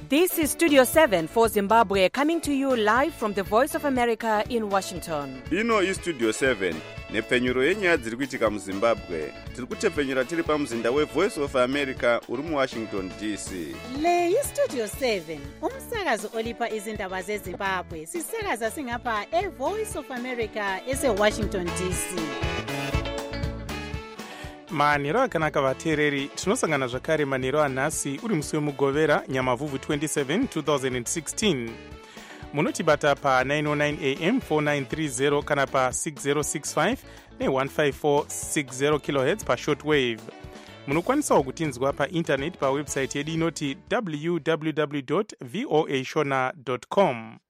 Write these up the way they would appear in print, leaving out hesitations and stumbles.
This is Studio 7 for Zimbabwe, coming to you live from the Voice of America in Washington. Ino iStudio 7 nepfenyuro yenyaya dziri kuitika muZimbabwe. Tiri kutepfenyura tiri pamuzinda weVoice of America uri muWashington DC. Le iStudio 7 umsakazo olipa izindaba zeZimbabwe. Sisakaza singapha eVoice of America eseWashington DC. manhero akanaka vateereri, tinosangana zvakare manhero anhasi uri musi wemugovera nyamavhuvhu 27 2016. munotibata pa 909 am 4930 kana pa 6065 ne15460 kHz pashortwave. munokwanisawo kutinzwa paintaneti pawebsite yedu inoti www.voashona.com.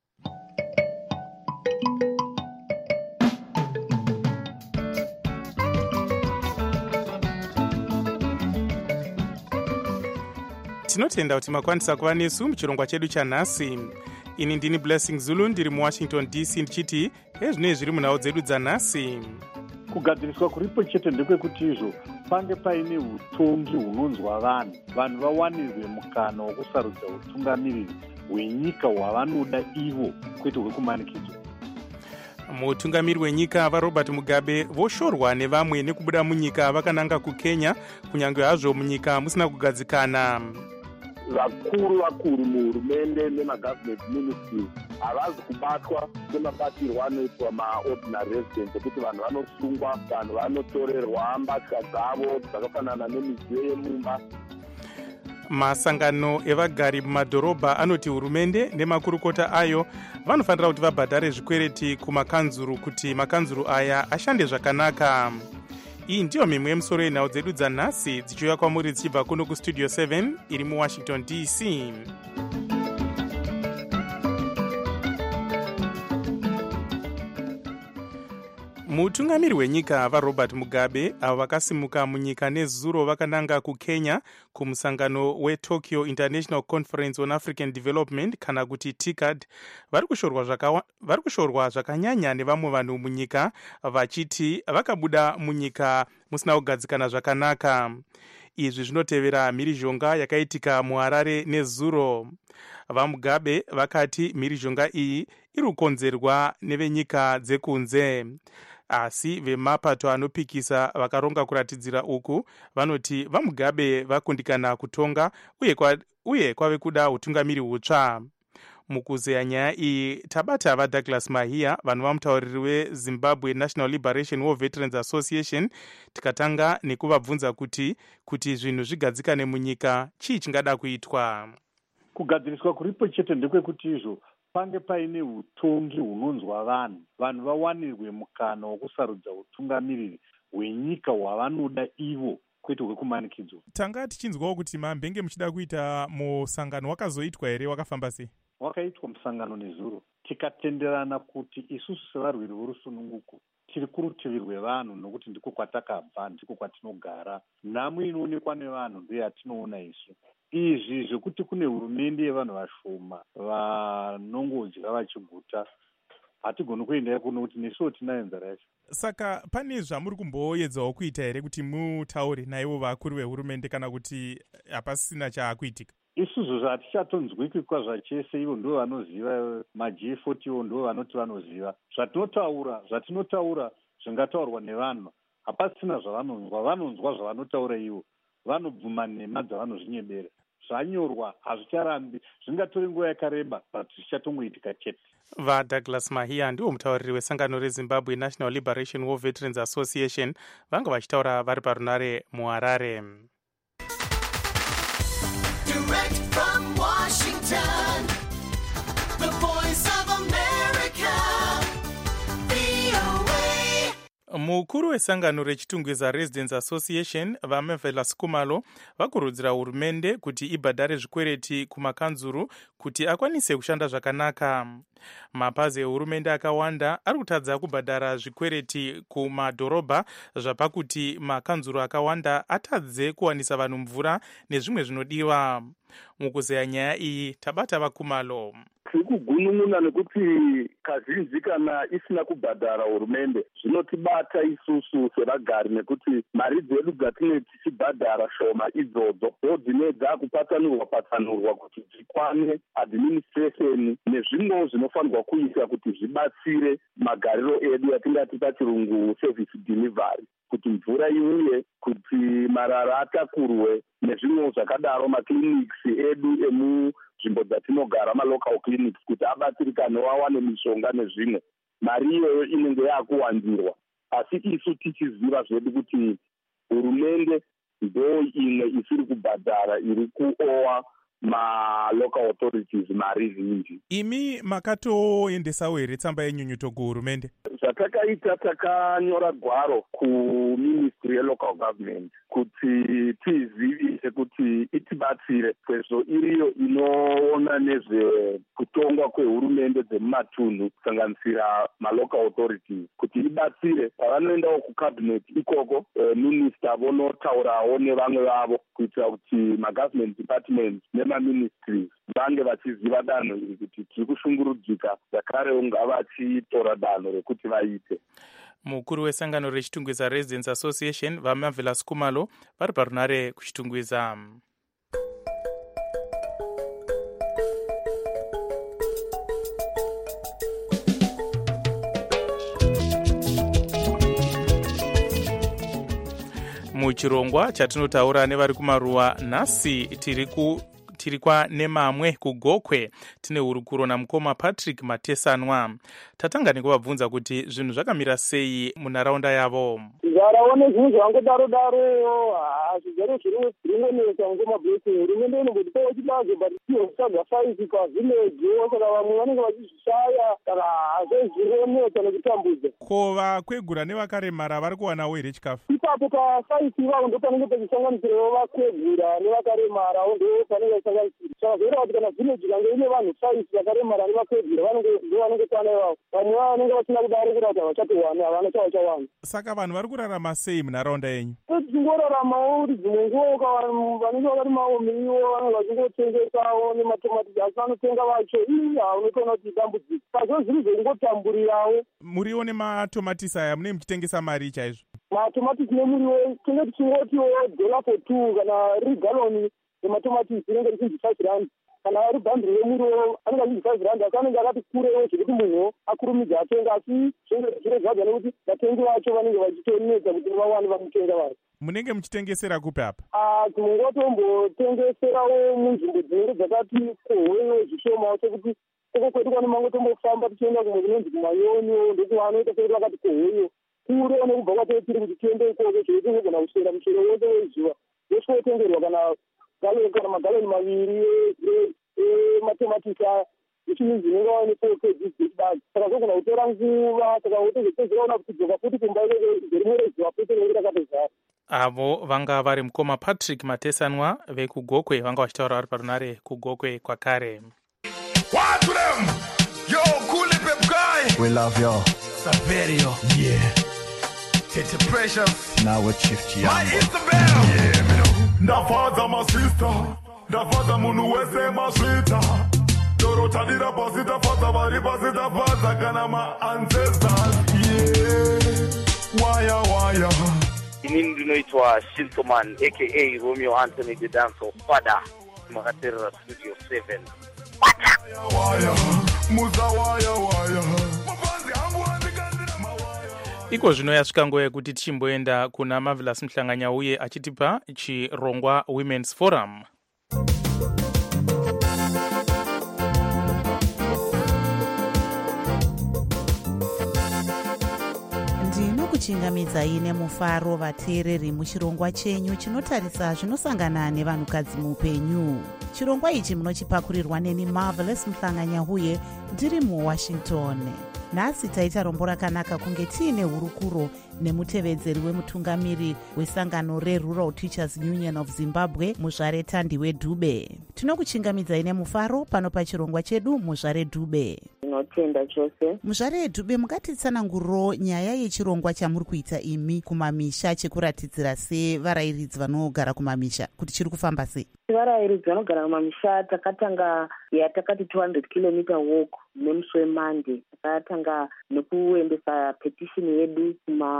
tinotenda kuti makwanisa kuva nesu muchirongwa chedu chanhasi. ini ndini Blessing Zulu, ndiri muWashington DC ndichiti ezvinei zviri munhau dzedu dzanhasi. kugadziriswa kuripo chete ndekwekuti izvo pange paine utongi hunonzwa vanhu vawanirwe mukana wokusarudza utungamiriri hwenyika hwavanoda ivo kwete hwekumanikidzwa. mutungamiri wenyika vaRobert Mugabe voshorwa nevamwe nekubuda munyika vakananga kuKenya, kunyange hazvo munyika musina kugadzikana. vakuru muhurumende nemagovernment ministries havazi kubatwa semabatirwo anoitwa maordinary residents ekuti vanhu vanosungwa, vanhu vanotorerwa mbatya dzavo dzakafanana nemidziyo yemumba. masangano evagari mumadhorobha anoti hurumende nemakurukota ayo vanofanira kuti vabhadhare zvikwereti kumakanzuru kuti makanzuru aya ashande zvakanaka. iyi ndiyo mimwe yemusoro yenhau dzedu dzanhasi dzichiuya kwamuri dzichibva kuno kustudio 7 iri muWashington DC. mutungamiri wenyika vaRobert Mugabe avo vakasimuka munyika nezuro vakananga kuKenya kumusangano weTokyo International Conference on African Development kana kuti TICAD. vari kushorwa zvakanyanya nevamwe vanhu munyika vachiti vakabuda munyika musina kugadzikana zvakanaka. izvi zvinotevera mhirizhonga yakaitika muHarare nezuro. vaMugabe vakati mhirizhonga iyi iri kukonzerwa nevenyika dzekunze, asi vemapato anopikisa vakaronga kuratidzira uku vanoti vaMugabe vakundikana kutonga uye kwave kuda utungamiri hutsva. mukuzeya nyaya iyi tabata vaDouglas Mahia, vanhu vamutauriri weZimbabwe National Liberation War Veterans Association, tikatanga nekuvabvunza kuti zvinhu zvigadzikane munyika chii chingada kuitwa. kugadziriswa kuripo chete ndekwekuti izvo pange paine utongi hunonzwa vanhu vawanirwe mukana wokusarudza utungamiriri hwenyika hwavanoda ivo kwete hwekumanikidzwa. tanga tichinzwawo kuti mambenge muchida kuita musangano wakazoitwa here, wakafamba sei? wakaitwa musangano nezuro, tikatenderana kuti isusu sevarwiri vorusununguko tiri kurutivi rwevanhu nokuti ndiko kwatakabva, ndiko kwatinogara. nhamo inoonekwa nevanhu ndiyo yatinoona isu. izvi zvekuti kune hurumende yevanhu vashoma vanongodya vachiguta hatigoni kuendayo kuno kuti nesuwo tinayo nzara yacho. saka pane zvamuri kumboedzawo kuita here kuti mutaure naivo vakuru vehurumende kana kuti hapasina chaakuitika? isusu zvatichatonzwiki kwazvachese, ivo ndo vanoziva, maG40 ivo ndo vanoti vanoziva. zvatinotaura zvingataurwa nevanhu hapasina zvavanonzwa, vanonzwa zvavanotaura ivo, vanobvuma nhema dzavanozvinyebera. zvanyorwa hazvicharambi, zvingatore nguva yakareba but zvichatongoitika chete. vaDouglas Mahia ndiwo mutauriri wesangano reZimbabwe National Liberation War Veterans Association, vanga vachitaura vari parunare muHarare. Direct from Washington, the Voice of America, VOA. mukuru wesangano rechitungwiza Residents Association vaMavela Sikumalo vakurudzira hurumende kuti ibhadhare zvikwereti kumakanzuru kuti akwanise kushanda zvakanaka. mapazi ehurumende akawanda ari kutadza kubhadhara zvikwereti kumadhorobha zvapakuti makanzuru akawanda atadze kuwanisa vanhu mvura nezvimwe zvinodiwa. mukuzeya nyaya iyi tabata vaKumalo. tiri kugunun'una nekuti kazhinji kana isina kubhadhara hurumende zvinotibata isusu sevagari, nekuti mari dzedu dzatinenge tichibhadhara shoma idzodzo dzine dzakupatsanurwa kuti dzikwane administration nezvimwewo zvinofanirwa kuisa kuti zvibatsire magariro edu yatingati pachirungu service delivery, kuti mvura iuye, kuti marara atakurwe nezvimwewo zvakadaro. Maclinics edu emunzvimbo dzatinogara, malocal clinics, kuti abatsirikane wawane mishonga nezvimwe, mari iyoyo inenge yakuwandirwa. Asi isu tichiziva zvedu kuti hurumende ndo imwe isiri kubhadhara, iri kuowa ma-local authorities mari zhinji. Imi makatoendesawo here tsamba yenyunyuto kuhurumende? Zvatakaita, takanyora gwaro kuministry yelocal government kuti tizivise kuti itibatsire, sezvo iriyo inoona nezvekutongwa kwehurumende dzemumatunhu kusanganisira malocal authorities, kuti ibatsire pavanoendawo kucabinet ikoko. Minister vonotaurawo nevamwe vavo kuitira kuti magovernment departments nemaministries vange vachiziva danho iri kuti tiri kushungurudzika, zvakarewo ngavachitora danho rekuti vaite. Mukuru wesangano rechitungwiza Residents Association vaMarvelous Kumalo vari parunare kuchitungwiza. Muchirongwa chatinotaura nevari kumaruwa nhasi tiri kwaNemamwe kuGokwe tine hurukuro namukoma Patrick Matesanwa. Tatanga nekuvabvunza kuti zvinhu zvakamira sei munharaunda yavo. Zvaraone zvinhu zvangodaro hazvigare zviringonesa ngomabhesi. Hurumende inongotipawo chibazo but tinosagwa faisi pavhileji, saka vamwe vanenge vachizvishaya, saka hazvezvironesa nekutambudza. Ko vakwegura nevakaremara vari kuwanawo here chikafu? Ipapo pafaisi ivavo ndo panenge pachisanganisirawo vakwegura nevakaremarawo ndo panenge pachisanganisira. Saka zvoita kuti kana vhileji kange ine vanhu faisi vakaremara nevakwegura ndo vanenge pana ivavo. Vamwe vanenge vasina kudaro kurati havachatowana, havana chavachawana. Saka vanhu vari kurarama sei munharaunda yenyu? Tichingoraramawo kuti dzimwe nguva vanenge vakarimawo miriwo vanenge vachingotengesawo nematomatisi, asi vanotenga vacho unotoona kuti dambudziko. Saka zviri zvekungotamburirawo. Muriwo nematomatisi aya munenge muchitengesa mari chaizvo? Matomatisi nemuriwo tinenge tichingotiwo $4 kana riri galoni rematomatisi rinenge richinzi R5. Kana ari bhandiri remuriwo anenge achinzi R5, asi anenge akati kurewo zvekuti munhu akurumidza atenga, asi zviro zvadzo nekuti vatengi vacho vanenge vachitonetsa kuti vawane vamutenga vacho. Munenge muchitengesera kupi apa? Dzimwe nguva tombotengeserawo munzvimbo dzinenge dzakati kohweyo zvishomawo, sekuti koko kwedu kwane mango tombofamba tichienda kumwe kunonzi kumayoni, ndokuti vanoita kwedu vakati kohweyo kurewo nekubva kwatoo tiri kuti tiende ikoko zvekuti tingogona kusvera muchero wose wezuva yosvikotengerwa kana magaloni maviri ematomatisi aya ichininzi inenge waone 4 kg dzechibagi. Saka zogona kutora nguva, saka utozopedzeraona kuti dzoka futi kumba rimwe rezuva futi rinenge rakatozara. Avo vanga vari mukoma Patrick Matesanwa vekugokwe vanga vachitaura vari parunare kugokwe kwakare. What to them? Yo, cool pep guy. We love you. Saverio. Yeah. Tete Precious. Now we shift you. My Isabel. Yeah, me know. Ndafaza my sister, ndafaza munu wese maswita. Dorota dira pasita faza bari pasita faza kana my ancestors. Yeah, waya. Inini ndinoitwa Shintoman aka Romeo Anthony the Dancer Father Makaterera Studio 7. Waya, muza waya. Iko zvino yasvika nguva yekuti tichimboenda kuna Marvelous Mhlanganya uye achitipa chirongwa Women's Forum. Ndinokuchingamidzai nemufaro vateereri muchirongwa chenyu chinotarisa zvinosangana nevanhukadzi muupenyu. Chirongwa ichi munochipakurirwa neni Marvelous Mhlanganya uye ndiri muWashington. Nhasi taita rombo rakanaka kunge tiine hurukuro nemutevedzeri wemutungamiri wesangano reRural Teachers Union of Zimbabwe, Muzvare Thandiwe Dube. Tinokuchingamidzai nemufaro pano pachirongwa chedu Muzvare Dube. Tinotenda chose. Muzvare Dhube, mukatitsananguriro nyaya yechirongwa chamuri kuita imi kumamisha chekuratidzira sevarayiridzi vanogara kumamisha kuti chiri kufamba sei? Varayiridzi vanogara kumamisha takatanga yatakati 200 km walk nemusi weMonday. Takatanga nekuendesa petition yedu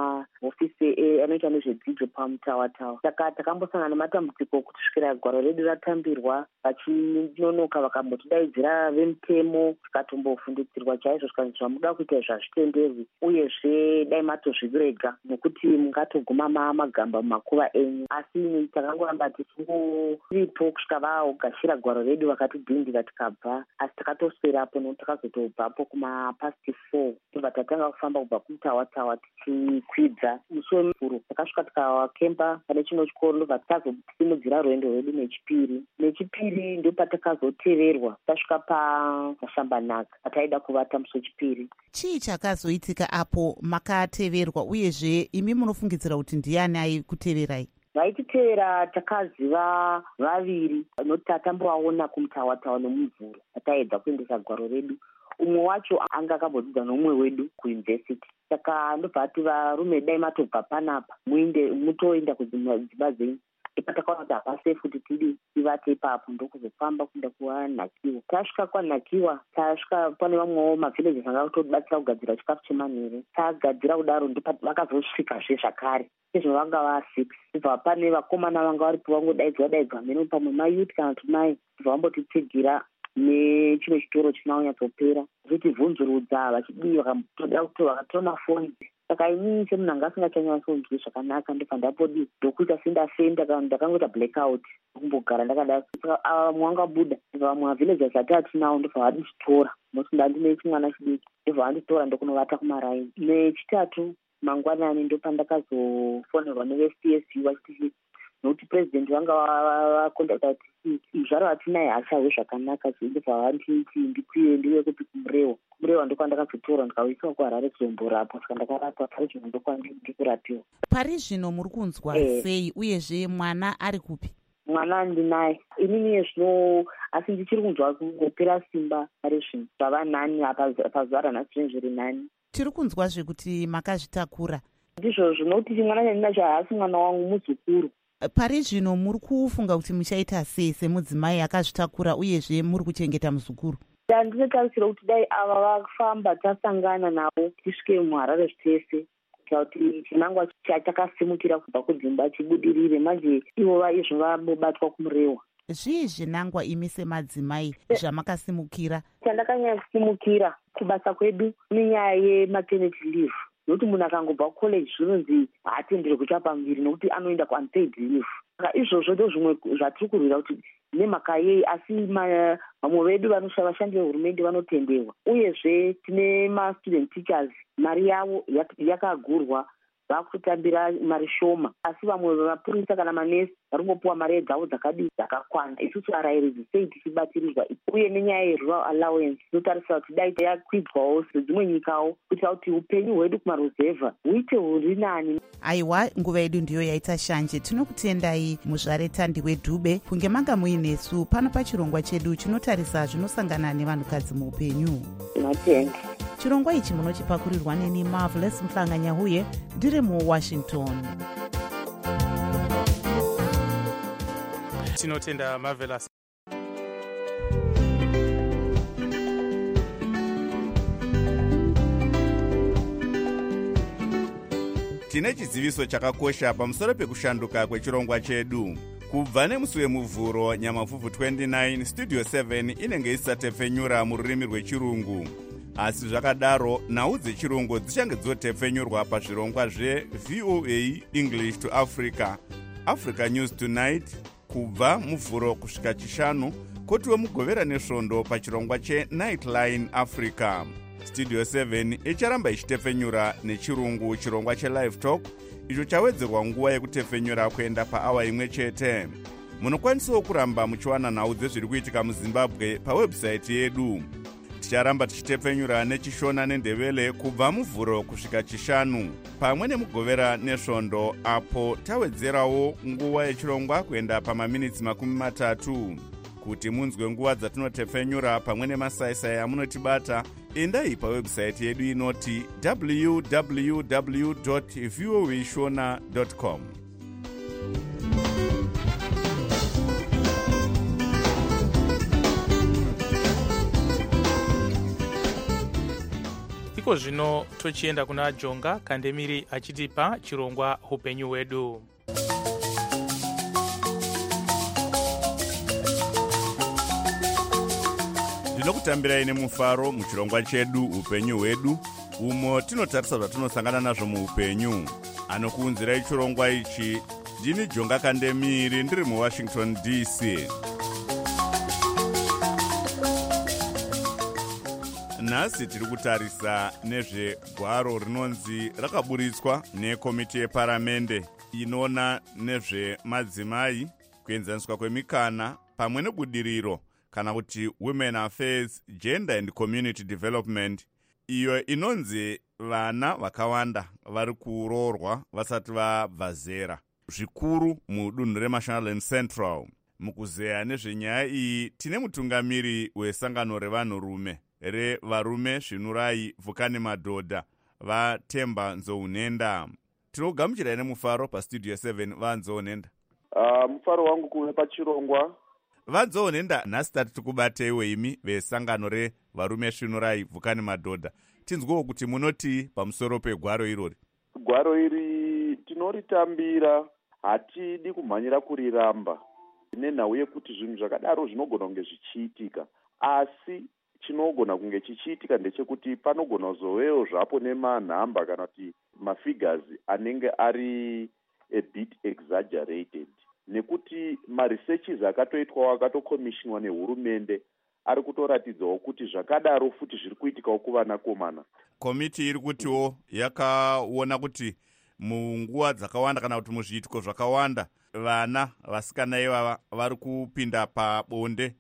kumahofisi anoita nezvedzidzo pamutawatawa. Saka takambosangana nematambudziko kusvikira gwaro redu ratambirwa, vachinonoka vakambotidaidzira vemutemo, tikatombovhundutsirwa chaizvo zvikanzi zvamuda kuita zvazvitenderwi, uyezve dai matozvirega nokuti mungatoguma magamba mumakuva enyu. Asi takangoramba tichingoripo kusvika vaogashira gwaro redu vakatidhindira tikabva. Asi takatoswerapo nokuti takazotobvapo kumapasti 4 tobva tatanga kufamba kubva kumutawatawa tichikwidza musi wemufuru. Takasvika tikakemba pane chimwe chikoro ndobva takazosimudzira rwendo rwedu nechipiri ndopatakazoteverwa tasvika paShambanaka pataida kuvata musi wechipiri. Chii chakazoitika apo makateverwa, uyezve imi munofungidzira kuti ndiani aikuteverai? Vaititevera takaziva vaviri noti tatambovaona kumutawatawa nomumvuru ataedza kuendesa gwaro redu. Umwe wacho anga akambodzidza nomumwe wedu kuuniversity. Saka ndobva ati varume dai matobva panapa mutoenda kudzimba dzenyu. Ipatakaona kuti hapasefu kuti tivate ipapo ndokuzofamba kuenda kunakiwa. Tasvika kwaNakiwa, tasvika pane vamwewo mavillages anga kutobatsira kugadzira chikafu chemanheru. Tagadzira kudaro vakazosvikazve zvakare sezvo vanga va6. Kubva pane vakomana vanga varipo vangodaidzwa mheno pamwe mayuti kana kuti mai kubva vambotitsigirira nechimwe chitoro chisina kunyatsopera vachitibvunzurudza vachidii vakatora mafoni. Saka inini semunhu anga asingachanyatsounzwi zvakanaka ndobva ndapodi ndokuita sendafenda ndakangoita blackout kumbogara ndakadaro. Vamwe vangabuda vamwe mavillagers ati atinawo ndobva vanditora nokuti ndandine chimwana chidiki ndobva vanditora ndokunovata kumaraini. Nechitatu mangwanani ndopandakazofonerwa neveCSU vachiti nokuti president vanga vakondakta kuti zvaro atinaye hachahwe zvakanaka ndobva vanditi ndiuye kupi kumurewa ndokandakazotora ndikauiswa kuHarare kuzomborapwa. Saka ndakarapwa pari zvino ndokandikurapiwa. Pari zvino muri kunzwa sei, uyezve mwana ari kupi? Mwana ndinaye inini zvino, asi ndichiri kunzwa kungopera simba pari zvino zvava 9 pazuva ranhasi zvenzviri 9. Tiri kunzwazve kuti makazvitakura. Ndizvo zvinokuti mwana chandinacho haasi mwana wangu, muzukuru. Pari zvino muri kufunga kuti muchaita sei semudzimai akazvitakura uyezve muri kuchengeta muzukuru? Ndinotarisira kuti dai ava vafamba tasangana navo tisvike muHarare zvitese kuitira kuti chinangwa chatakasimudzira kubva kudzimba chibudirire. Manje ivo vaizvo vabobatwa kumurewa. Zvii zvinangwa imi semadzimai zvamakasimukira? Chandakanyasimukira kubasa kwedu nenyaya yematernity leave, nokuti munhu akangobva kucollege zvinonzi haatenderwi kuchapa muviri nokuti anoenda kuunpaid leave. Saka izvozvo ndozvimwe zvatiri kurwira kuti nemhaka yei, asi vamwe vedu vashandi vehurumende vanotenderwa. Uyezve tine mastudent teachers mari yavo yakagurwa, vakutambira mari shoma, asi vamwe vamapurisa kana manesi vari kungopiwa mari dzavo dzakakwana. Isusu varayiridzi sei tichibatirirwa, uye nenyaya yerural allowance tinotarisira kuti dai yakwidzwawo sedzimwe nyikawo kuitira kuti upenyu hwedu kumaruzevha huite huri nani. Aiwa, nguva yedu ndiyo yaita shanje. Tinokutendai Muzvare Thandiwe Dhube kunge manga muinesu pano pachirongwa chedu chinotarisa zvinosangana nevanhukadzi muupenyu. Tinotenda. Chirongwa ichi munochipakurirwa neni Marvelous Mhlanga-Nyahuye ndiri muWashington. Tinotenda Marvelous. Tine chiziviso chakakosha pamusoro pekushanduka kwechirongwa chedu. Kubva nemusi wemuvhuro nyamavhuvhu 29 studio 7 inenge isatepfenyura mururimi rwechirungu. Asi zvakadaro nhau dzechirungu dzichange dzotepfenyurwa pazvirongwa zveVOA English to Africa, Africa News Tonight kubva muvhuro kusvika chishanu, kotiwe mugovera nesvondo pachirongwa cheNightline Africa. Studio 7 icharamba ichitepfenyura nechirungu chirongwa cheLive Talk, icho chawedzerwa nguva yekutepfenyura kuenda paawa imwe chete. Munokwanisawo kuramba muchiwana nhau dzezviri kuitika muZimbabwe pawebsite yedu. Ticharamba tichitepfenyura nechishona nendevele kubva muvhuro kusvika chishanu, pamwe nemugovera nesvondo, apo tawedzerawo nguva yechirongwa kuenda pamaminitsi 30. Kuti munzwe nguva dzatinotepfenyura pamwe nemasaisai amunotibata, endai pawebhusaiti yedu inoti www.voashona.com. iko zvino tochienda kuna Jonga Kandemiri achitipa chirongwa upenyu hwedu. Ndinokutambirai nemufaro muchirongwa chedu upenyu hwedu, umo tinotarisa zvatinosangana nazvo muupenyu. Anokuunzirai chirongwa ichi ndini Jonga Kandemiri ndiri muWashington DC. Nhasi tiri kutarisa nezvegwaro rinonzi rakaburitswa nekomiti yeparamende inoona nezvemadzimai, kuenzaniswa kwemikana pamwe nebudiriro kana kuti Women Affairs, Gender and Community Development, iyo inonzi vana vakawanda vari kuroorwa vasati vabva zera, zvikuru mudunhu reMashonaland Central. Mukuzeya nezvenyaya iyi tine mutungamiri wesangano revanhurume revarume svinurai vhukani madhodha vaTemba Nzounenda. Tinogamuchirai nemufaro pastudio 7 vaNzounenda. Mufaro wangu kuve pachirongwa. vaNzounenda, nhasi tati tikubateiwe imi vesangano revarume svinurai vhukani madhodha. Tinzwewo kuti munoti pamusoro pegwaro irori. Gwaro iri tinoritambira, hatidi kumhanyira kuriramba nenhau yekuti zvinhu zvakadaro zvinogona kunge zvichiitika, asi chinogona kunge chichiitika ndechekuti panogona kuzovewo zvapo nemanhamba kana kuti mafigures anenge ari a bit exaggerated, nekuti maresearches akatoitwawo akatokomishinwa nehurumende ari kutoratidzawo kuti zvakadaro futi zviri kuitikawo kuvanakomana. Komiti iri kutiwo yakaona kuti munguva dzakawanda kana kuti muzviitiko zvakawanda vana vasikana ivava vari kupinda pabonde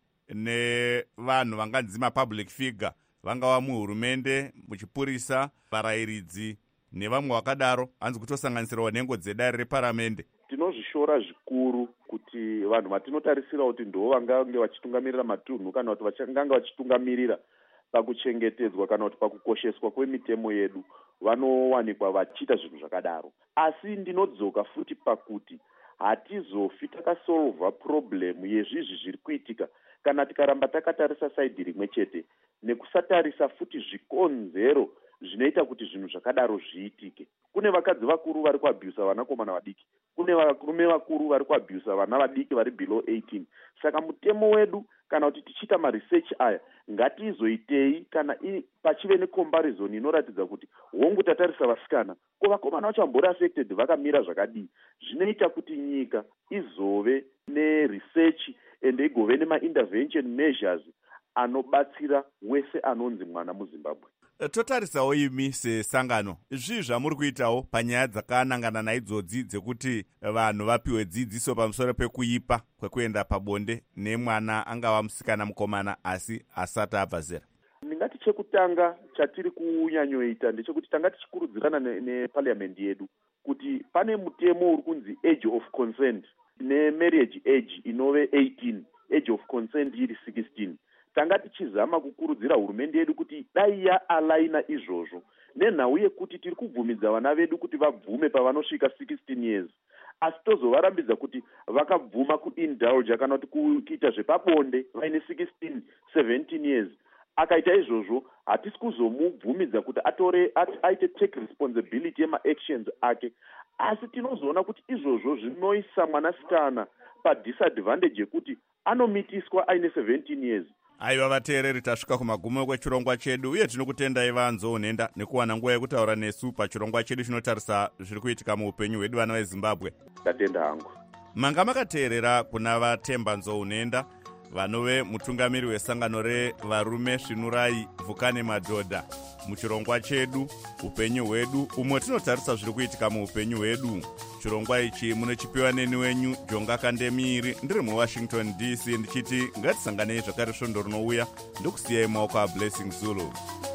nevanhu vanganzi mapublic figure, vangava muhurumende, muchipurisa, varayiridzi nevamwe vakadaro, hanzi kutosanganisirawo nhengo dzedare reparamende. Tinozvishora zvikuru kuti vanhu vatinotarisira kuti ndo vangange vachitungamirira matunhu kana kuti vangange vachitungamirira pakuchengetedzwa kana kuti pakukosheswa kwemitemo yedu vanowanikwa vachiita zvinhu zvakadaro. Asi ndinodzoka futi pakuti hatizofi takasolva problemu yezvizvi zviri kuitika kana tikaramba takatarisa saidhi rimwe chete nekusatarisa futi zvikonzero zvinoita kuti zvinhu zvakadaro zviitike. Kune vakadzi vakuru vari kuabhusa vanakomana vadiki, kune varume vakuru vari kuabhusa vana vadiki vari below 18. Saka mutemo wedu kana kuti tichiita maresearch aya ngatizoitei kana pachive necomparison inoratidza kuti hongu tatarisa vasikana ko vakomana vacho vambori affected vakamira zvakadii, zvinoita kuti nyika izove neresearch ende igove nemaintervention measures anobatsira wese anonzi mwana muZimbabwe. Totarisawo imi sesangano, zvii zvamuri kuitawo panyaya dzakanangana naidzodzi dzekuti vanhu vapiwe dzidziso pamusoro pekuipa kwekuenda pabonde nemwana angava musikana mukomana asi asati abva zera? Ndingati chekutanga chatiri kunyanyoita ndechekuti tanga tichikurudzirana neparliament yedu kuti pane mutemo uri kunzi age of consent nemarriage age inove 18, age of consent iri 16. Tanga tichizama kukurudzira hurumende yedu kuti dai yaalaina izvozvo nenhau yekuti tiri kubvumidza vana vedu kuti vabvume pavanosvika 16 years, asi tozovarambidza kuti vakabvuma kuindulge kana kuti kuita zvepabonde vaine 16, 17 years. Akaita izvozvo hatisi kuzomubvumidza kuti aite take responsibility yemaactions ake, asi tinozoona kuti izvozvo zvinoisa mwanasikana padisadvantage yekuti anomitiswa aine 17 years. Aiva vateereri, tasvika kumagumo kwechirongwa chedu uye tinokutendai vaNzounenda nekuwana nguva yekutaura nesu pachirongwa chedu chinotarisa zviri kuitika muupenyu hwedu vana veZimbabwe. Ndatenda hangu. Manga makateerera kuna vaTemba Nzounenda vanove mutungamiri wesangano revarume svinurai vhukani madhodha muchirongwa chedu upenyu hwedu, umwe tinotarisa zviri kuitika muupenyu hwedu. Chirongwa ichi munochipiwa neni wenyu Jonga Kandemiri ndiri muWashington DC, ndichiti ngatisanganei zvakare svondo rinouya ndokusiyai maoko aBlessing Zulu.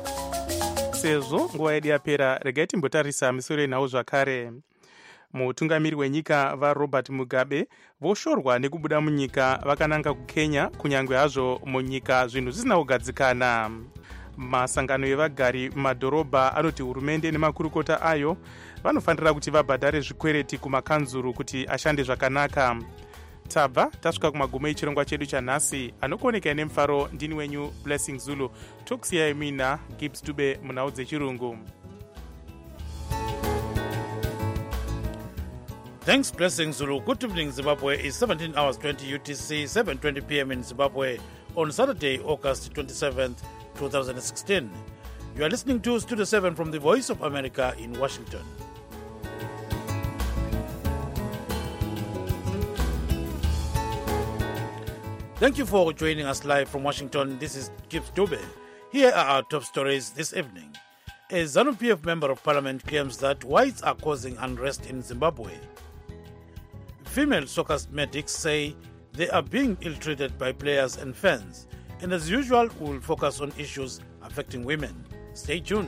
Sezvo nguva yedu yapera, regai timbotarisa misoro yenhau zvakare. Mutungamiri wenyika vaRobert Mugabe voshorwa nekubuda munyika vakananga kuKenya, kunyange hazvo munyika zvinhu zvisina kugadzikana. masangano evagari mumadhorobha anoti hurumende nemakurukota ayo vanofanira kuti vabhadhare zvikwereti kumakanzuru kuti ashande zvakanaka. Tabva tasvika kumagumo echirongwa chedu chanhasi. Anokuonekai nemufaro ndini wenyu Blessing Zulu. Tokusiyai mina Gibbs Dube munhau dzechirungu. Thanks, Blessing Zulu. Good evening, Zimbabwe. It's 17 hours 20 UTC, 7:20 p.m. in Zimbabwe on Saturday, August 27th, 2016. You are listening to Studio 7 from the Voice of America in Washington. Thank you for joining us live from Washington. This is Gibbs Dube. Here are our top stories this evening. A ZANU-PF member of parliament claims that whites are causing unrest in Zimbabwe. Female soccer medics say they are being ill-treated by players and fans. And as usual, we will focus on issues affecting women. Stay tuned.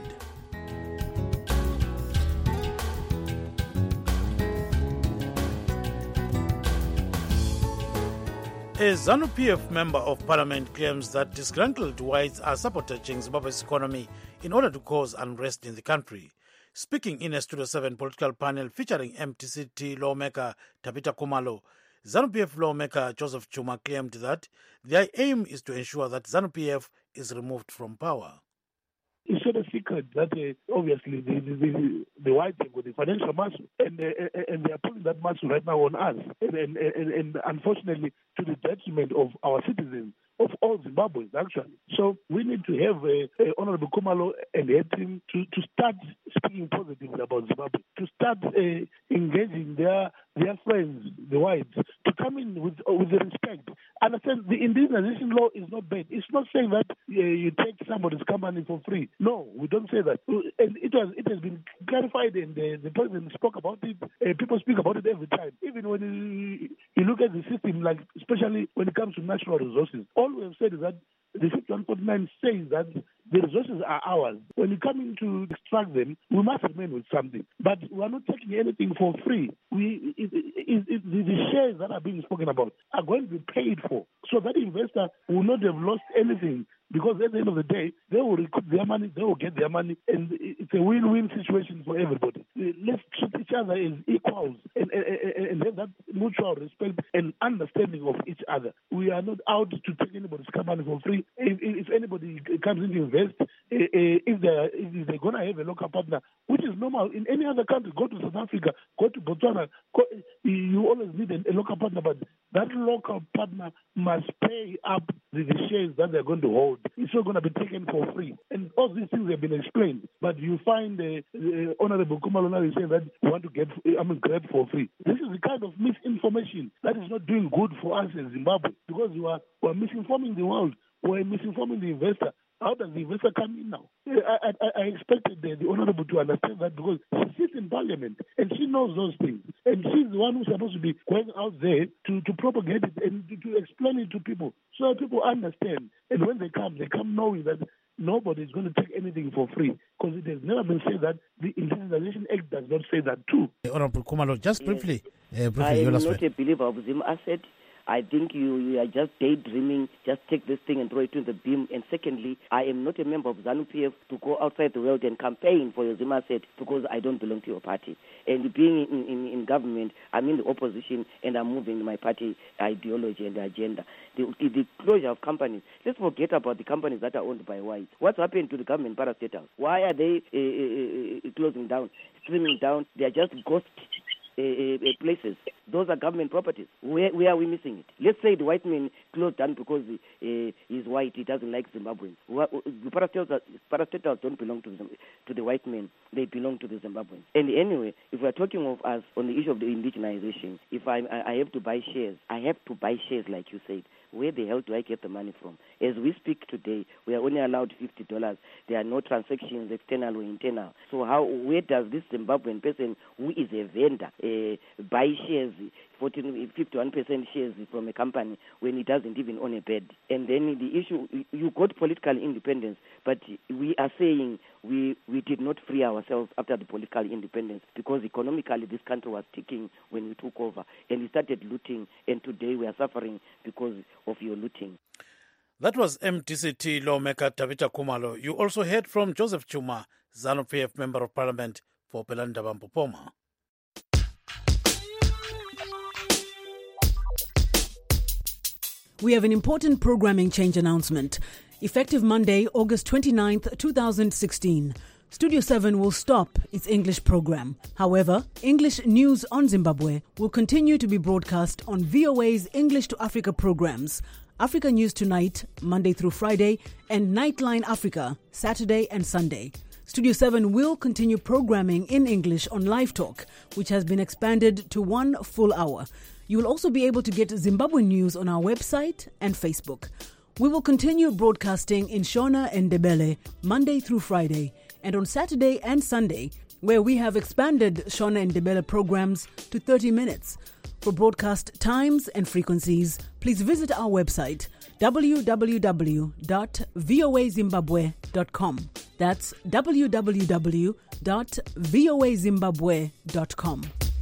A ZANU-PF member of parliament claims that disgruntled whites are sabotaging Zimbabwe's economy in order to cause unrest in the country. Speaking in a Studio 7 political panel featuring MTCT lawmaker Tabita Kumalo, ZANU-PF lawmaker Joseph Chuma claimed that their aim is to ensure that ZANU-PF is removed from power. It's not a secret that obviously the whites have got the financial muscle, and they are putting that muscle right now on us, and unfortunately to the detriment of our citizens, of all Zimbabweans actually. So we need to have Honorable Kumalo and her team to start speaking positively about Zimbabwe, to start engaging their friends, the whites, to come in with the respect. Understand, the indigenization law is not bad. It's not saying that you take somebody's company for free. No, we don't say that. And it has been clarified, and the president spoke about it. People speak about it every time. Even when you look at the system, like especially when it comes to natural resources, all we have said is that the 5149 says that the resources are ours. When you come in to extract them, we must remain with something. But we are not taking anything for free. The shares that are being spoken about are going to be paid for. So that investor will not have lost anything, because at the end of the day, they will recoup their money, they will get their money, and it's a win-win situation for everybody. Let's treat each other as equals and have that mutual respect and understanding of each other. We are not out to take anybody's company for free. If anybody comes in to invest, if they're going to have a local partner, which is normal in any other country, go to South Africa, go to Botswana, you always need a local partner, but that local partner must pay up the shares that they're going to hold. It's not going to be taken for free. And all these things have been explained. But you find Honorable Kumalo saying that we want to grab for free. This is the kind of misinformation that is not doing good for us in Zimbabwe, because we're misinforming the world. We're misinforming the investor. How does the investor come in now? I expected the Honorable to understand that, because she sits in Parliament and she knows those things. And she's the one who's supposed to be going out there to propagate it and to explain it to people, so that people understand. And when they come knowing that nobody is going to take anything for free, because it has never been said that. The Indigenization Act does not say that too. Honorable Kumalo, just briefly. I am not a believer of Zim asset. I think you are just daydreaming, just take this thing and throw it in the bin. And secondly, I am not a member of ZANU-PF to go outside the world and campaign for your Zima set, because I don't belong to your party. And being in government, I'm in the opposition and I'm moving my party ideology and agenda. The closure of companies, let's forget about the companies that are owned by whites. What's happened to the government parastatals? Why are they closing down, streaming down? They are just ghost places. Those are government properties. Where are we missing it? Let's say the white man closed down because he's white, he doesn't like Zimbabweans. The parastatals don't belong to the white man, they belong to the Zimbabweans. And anyway, if we're talking of us on the issue of the indigenization, if I have to buy shares, I have to buy shares like you said. Where the hell do I get the money from? As we speak today, we are only allowed $50. There are no transactions, external or internal. So where does this Zimbabwean person who is a vendor buy shares, 51% shares from a company when he doesn't even own a bed? And then the issue, you got political independence, but we are saying we did not free ourselves after the political independence, because economically this country was ticking when we took over, and we started looting, and today we are suffering because of your looting. That was MDCT lawmaker Tabita Kumalo. You also heard from Joseph Chuma, ZANU-PF Member of Parliament for Pelanda Mpopoma. We have an important programming change announcement. Effective Monday, August 29th, 2016, Studio 7 will stop its English program. However, English news on Zimbabwe will continue to be broadcast on VOA's English to Africa programs, Africa News Tonight, Monday through Friday, and Nightline Africa, Saturday and Sunday. Studio 7 will continue programming in English on Live Talk, which has been expanded to 1 full hour. You will also be able to get Zimbabwe news on our website and Facebook. We will continue broadcasting in Shona and Ndebele, Monday through Friday, and on Saturday and Sunday, where we have expanded Shona and Ndebele programs to 30 minutes. For broadcast times and frequencies, please visit our website, www.voazimbabwe.com. That's www.voazimbabwe.com.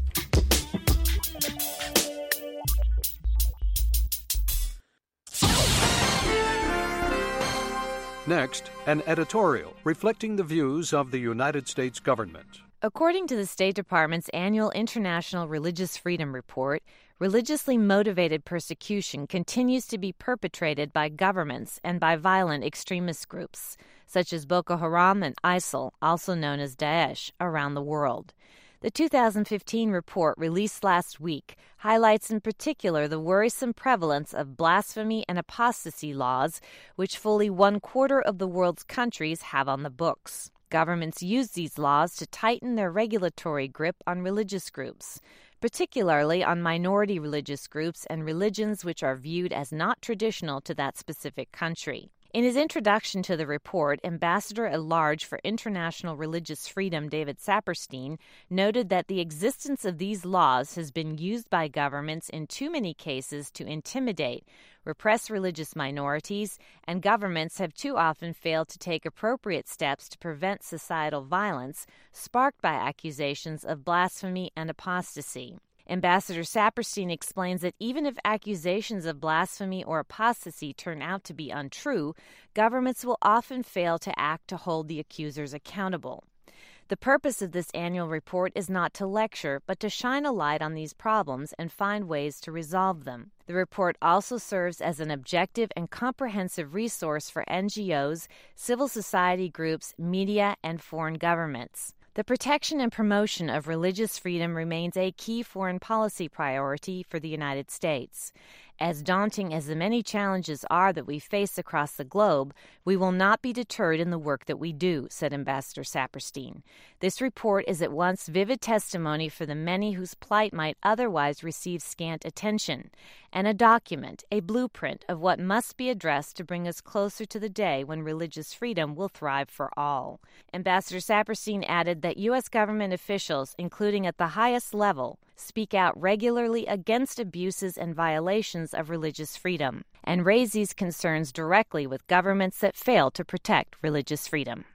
Next, an editorial reflecting the views of the United States government. According to the State Department's annual International Religious Freedom Report, religiously motivated persecution continues to be perpetrated by governments and by violent extremist groups, such as Boko Haram and ISIL, also known as Daesh, around the world. The 2015 report released last week highlights in particular the worrisome prevalence of blasphemy and apostasy laws, which fully 1/4 of the world's countries have on the books. Governments use these laws to tighten their regulatory grip on religious groups, particularly on minority religious groups and religions which are viewed as not traditional to that specific country. In his introduction to the report, Ambassador-at-Large for International Religious Freedom David Saperstein noted that the existence of these laws has been used by governments in too many cases to intimidate, repress religious minorities, and governments have too often failed to take appropriate steps to prevent societal violence sparked by accusations of blasphemy and apostasy. Ambassador Saperstein explains that even if accusations of blasphemy or apostasy turn out to be untrue, governments will often fail to act to hold the accusers accountable. The purpose of this annual report is not to lecture, but to shine a light on these problems and find ways to resolve them. The report also serves as an objective and comprehensive resource for NGOs, civil society groups, media, and foreign governments. The protection and promotion of religious freedom remains a key foreign policy priority for the United States. As daunting as the many challenges are that we face across the globe, we will not be deterred in the work that we do, said Ambassador Saperstein. This report is at once vivid testimony for the many whose plight might otherwise receive scant attention, and a document, a blueprint of what must be addressed to bring us closer to the day when religious freedom will thrive for all. Ambassador Saperstein added that U.S. government officials, including at the highest level, speak out regularly against abuses and violations of religious freedom, and raise these concerns directly with governments that fail to protect religious freedom.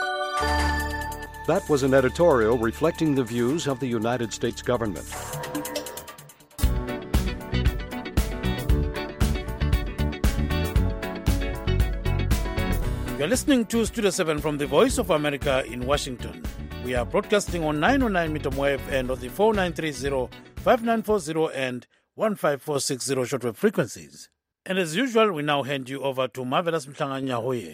That was an editorial reflecting the views of the United States government. You're listening to Studio 7 from the Voice of America in Washington. We are broadcasting on 909 meter wave and on the 4930, 5940 and 15460 shortwave frequencies. And as usual, we now hand you over to Marvelous Mhlanga-Nyahuye.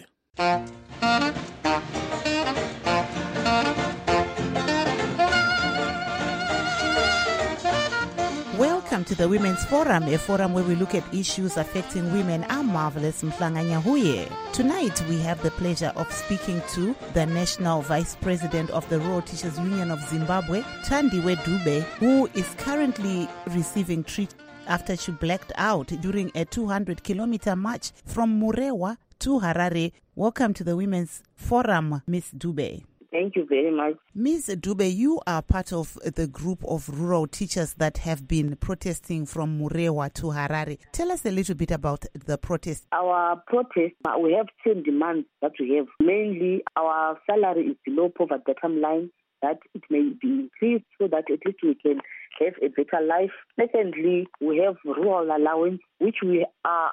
Welcome to the Women's Forum, a forum where we look at issues affecting women. I'm Marvelous Mhlanga-Nyahuye. Tonight, we have the pleasure of speaking to the National Vice President of the Rural Teachers Union of Zimbabwe, Thandiwe Dube, who is currently receiving treatment after she blacked out during a 200-kilometer march from Murewa to Harare. Welcome to the Women's Forum, Ms. Dube. Thank you very much. Ms. Dube, you are part of the group of rural teachers that have been protesting from Murewa to Harare. Tell us a little bit about the protest. Our protest, we have 10 demands that we have. Mainly, our salary is below poverty bottom line, that it may be increased so that at least we can have a better life. Secondly, we have rural allowance, which we are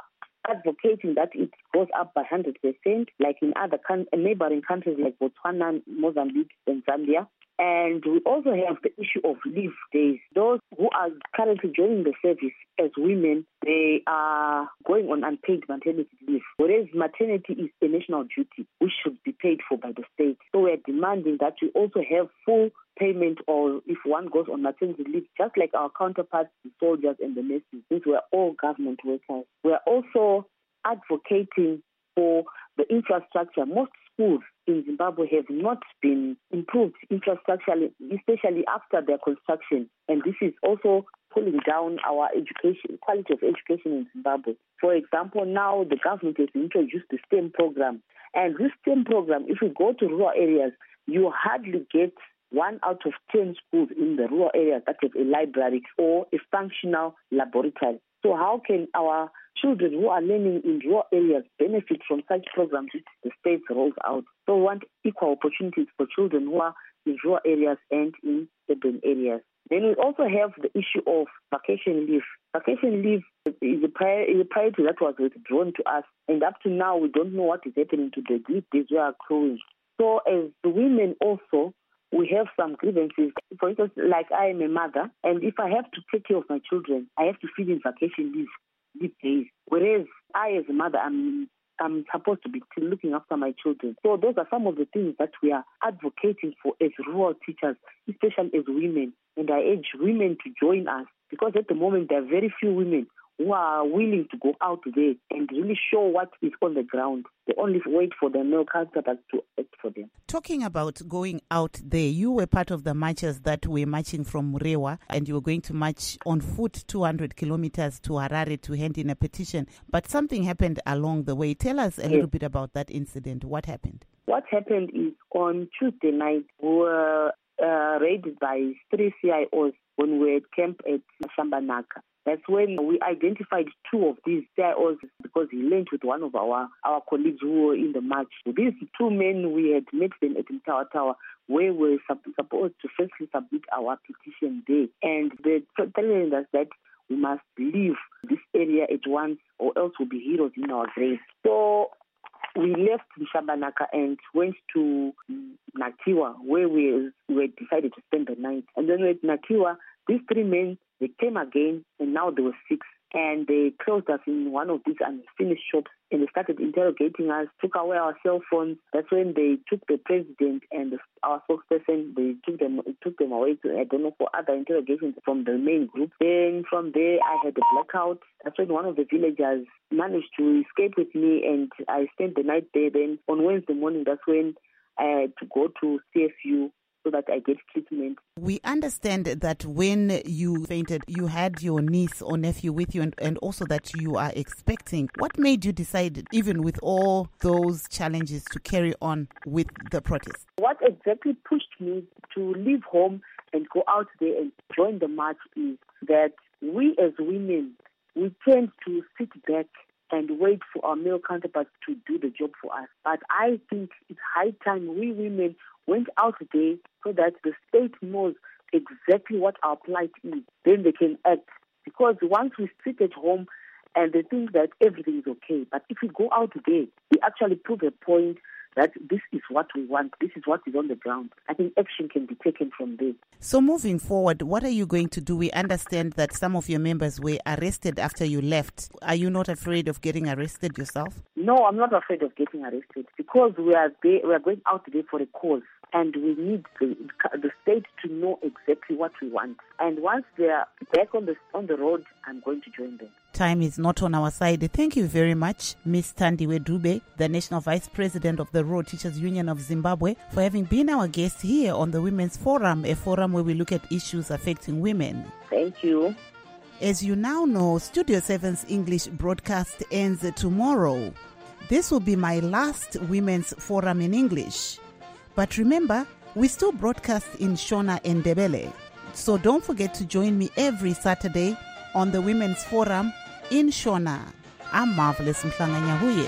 advocating that it goes up by 100%, like in other neighboring countries like Botswana, Mozambique, and Zambia. And we also have the issue of leave days. Those who are currently joining the service as women, they are going on unpaid maternity leave, whereas maternity is a national duty, which should be paid for by the state. So we are demanding that we also have full payment, or if one goes on maternity leave, just like our counterparts, the soldiers and the nurses, since we are all government workers. We are also advocating for the infrastructure. Most schools in Zimbabwe have not been improved infrastructurally, especially after their construction. And this is also pulling down our education, quality of education in Zimbabwe. For example, now the government has introduced the STEM program. And this STEM program, if we go to rural areas, you hardly get 1 out of 10 schools in the rural areas that have a library or a functional laboratory. So how can our children who are learning in rural areas benefit from such programs which the state rolls out? So we want equal opportunities for children who are in rural areas and in urban areas. Then we also have the issue of vacation leave. Vacation leave is a priority that was withdrawn to us, and up to now we don't know what is happening to the leave days we are accruing. So as the women also, we have some grievances. For instance, like I am a mother, and if I have to take care of my children, I have to feed in vacation leave days. Whereas I, as a mother, I'm supposed to be still looking after my children. So those are some of the things that we are advocating for as rural teachers, especially as women. And I urge women to join us, because at the moment there are very few women who are willing to go out there and really show what is on the ground. They only wait for the male counterparts to act for them. Talking about going out there, you were part of the marchers that were marching from Murewa, and you were going to march on foot 200 kilometers to Harare to hand in a petition. But something happened along the way. Tell us a little bit about that incident. What happened? What happened is on Tuesday night, we were raided by 3 CIOs when we were at camp at Shambanaka. That's when we identified 2 of these CIOs, because he linked with one of our colleagues who were in the march. These 2 men, we had met them at Mtawa Tower, where we were supposed to firstly submit our petition there. And they're telling us that we must leave this area at once, or else we'll be heroes in our graves. So we left Shambanaka and went to Nakiwa, where we decided to spend the night. And then at Nakiwa, these 3 men, they came again, and now there were 6. And they closed us in one of these unfinished shops, and they started interrogating us, took away our cell phones. That's when they took the president and our spokesperson, they took them away to, I don't know, for other interrogations from the main group. Then from there, I had a blackout. That's when one of the villagers managed to escape with me, and I spent the night there. Then on Wednesday morning, that's when I had to go to CFU so that I get treatment. We understand that when you fainted, you had your niece or nephew with you, and also that you are expecting. What made you decide, even with all those challenges, to carry on with the protest? What exactly pushed me to leave home and go out there and join the march is that we as women, we tend to sit back and wait for our male counterparts to do the job for us. But I think it's high time we women went out there so that the state knows exactly what our plight is. Then they can act. Because once we sit at home and they think that everything is okay, but if we go out there, we actually prove a point that this is what we want, this is what is on the ground. I think action can be taken from there. So moving forward, what are you going to do? We understand that some of your members were arrested after you left. Are you not afraid of getting arrested yourself? No, I'm not afraid of getting arrested, because we are going out there for a cause. And we need the state to know exactly what we want. And once they are back on the road, I'm going to join them. Time is not on our side. Thank you very much, Ms. Thandiwe Dube, the National Vice President of the Rural Teachers Union of Zimbabwe, for having been our guest here on the Women's Forum, a forum where we look at issues affecting women. Thank you. As you now know, Studio 7's English broadcast ends tomorrow. This will be my last Women's Forum in English. But remember, we still broadcast in Shona and Ndebele. So don't forget to join me every Saturday on the Women's Forum in Shona. I'm Marvelous Mhlanga-Nyahuye.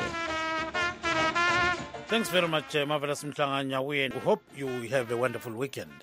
Thanks very much, Marvelous Mhlanga-Nyahuye. We hope you have a wonderful weekend.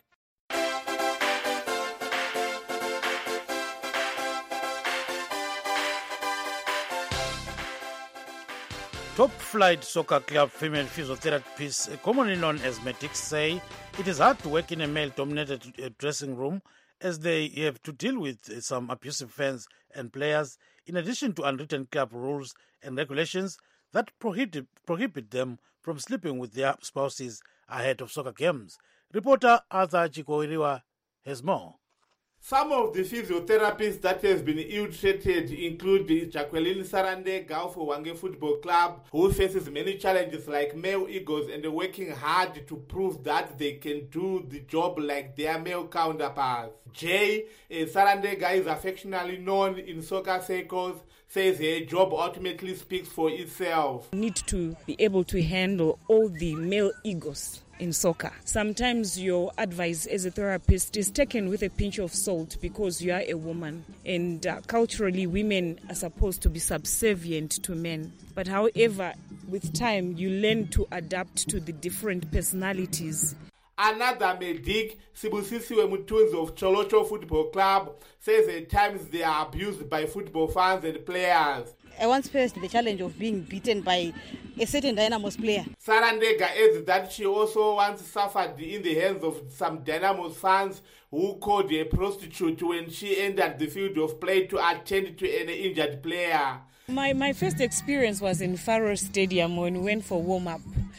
Top Flight Soccer Club female physiotherapists, commonly known as medics, say it is hard to work in a male-dominated dressing room as they have to deal with some abusive fans and players, in addition to unwritten club rules and regulations that prohibit them from sleeping with their spouses ahead of soccer games. Reporter Arthur Chikoiriwa has more. Some of the physiotherapists that have been ill-treated include Jacqueline Sarandega for Wange Football Club, who faces many challenges like male egos and working hard to prove that they can do the job like their male counterparts. Jay Sarandega is affectionately known in soccer circles, says her job ultimately speaks for itself. You need to be able to handle all the male egos in soccer. Sometimes your advice as a therapist is taken with a pinch of salt because you are a woman, and culturally women are supposed to be subservient to men. But however, with time you learn to adapt to the different personalities. Another medic, Sibusisiwe Mutunzi of Cholocho Football Club, says at times they are abused by football fans and players. I once faced the challenge of being beaten by a certain Dynamos player. Sarandega adds that she also once suffered in the hands of some Dynamos fans who called her a prostitute when she entered the field of play to attend to an injured player. My first experience was in Faro Stadium when we went for warm-up,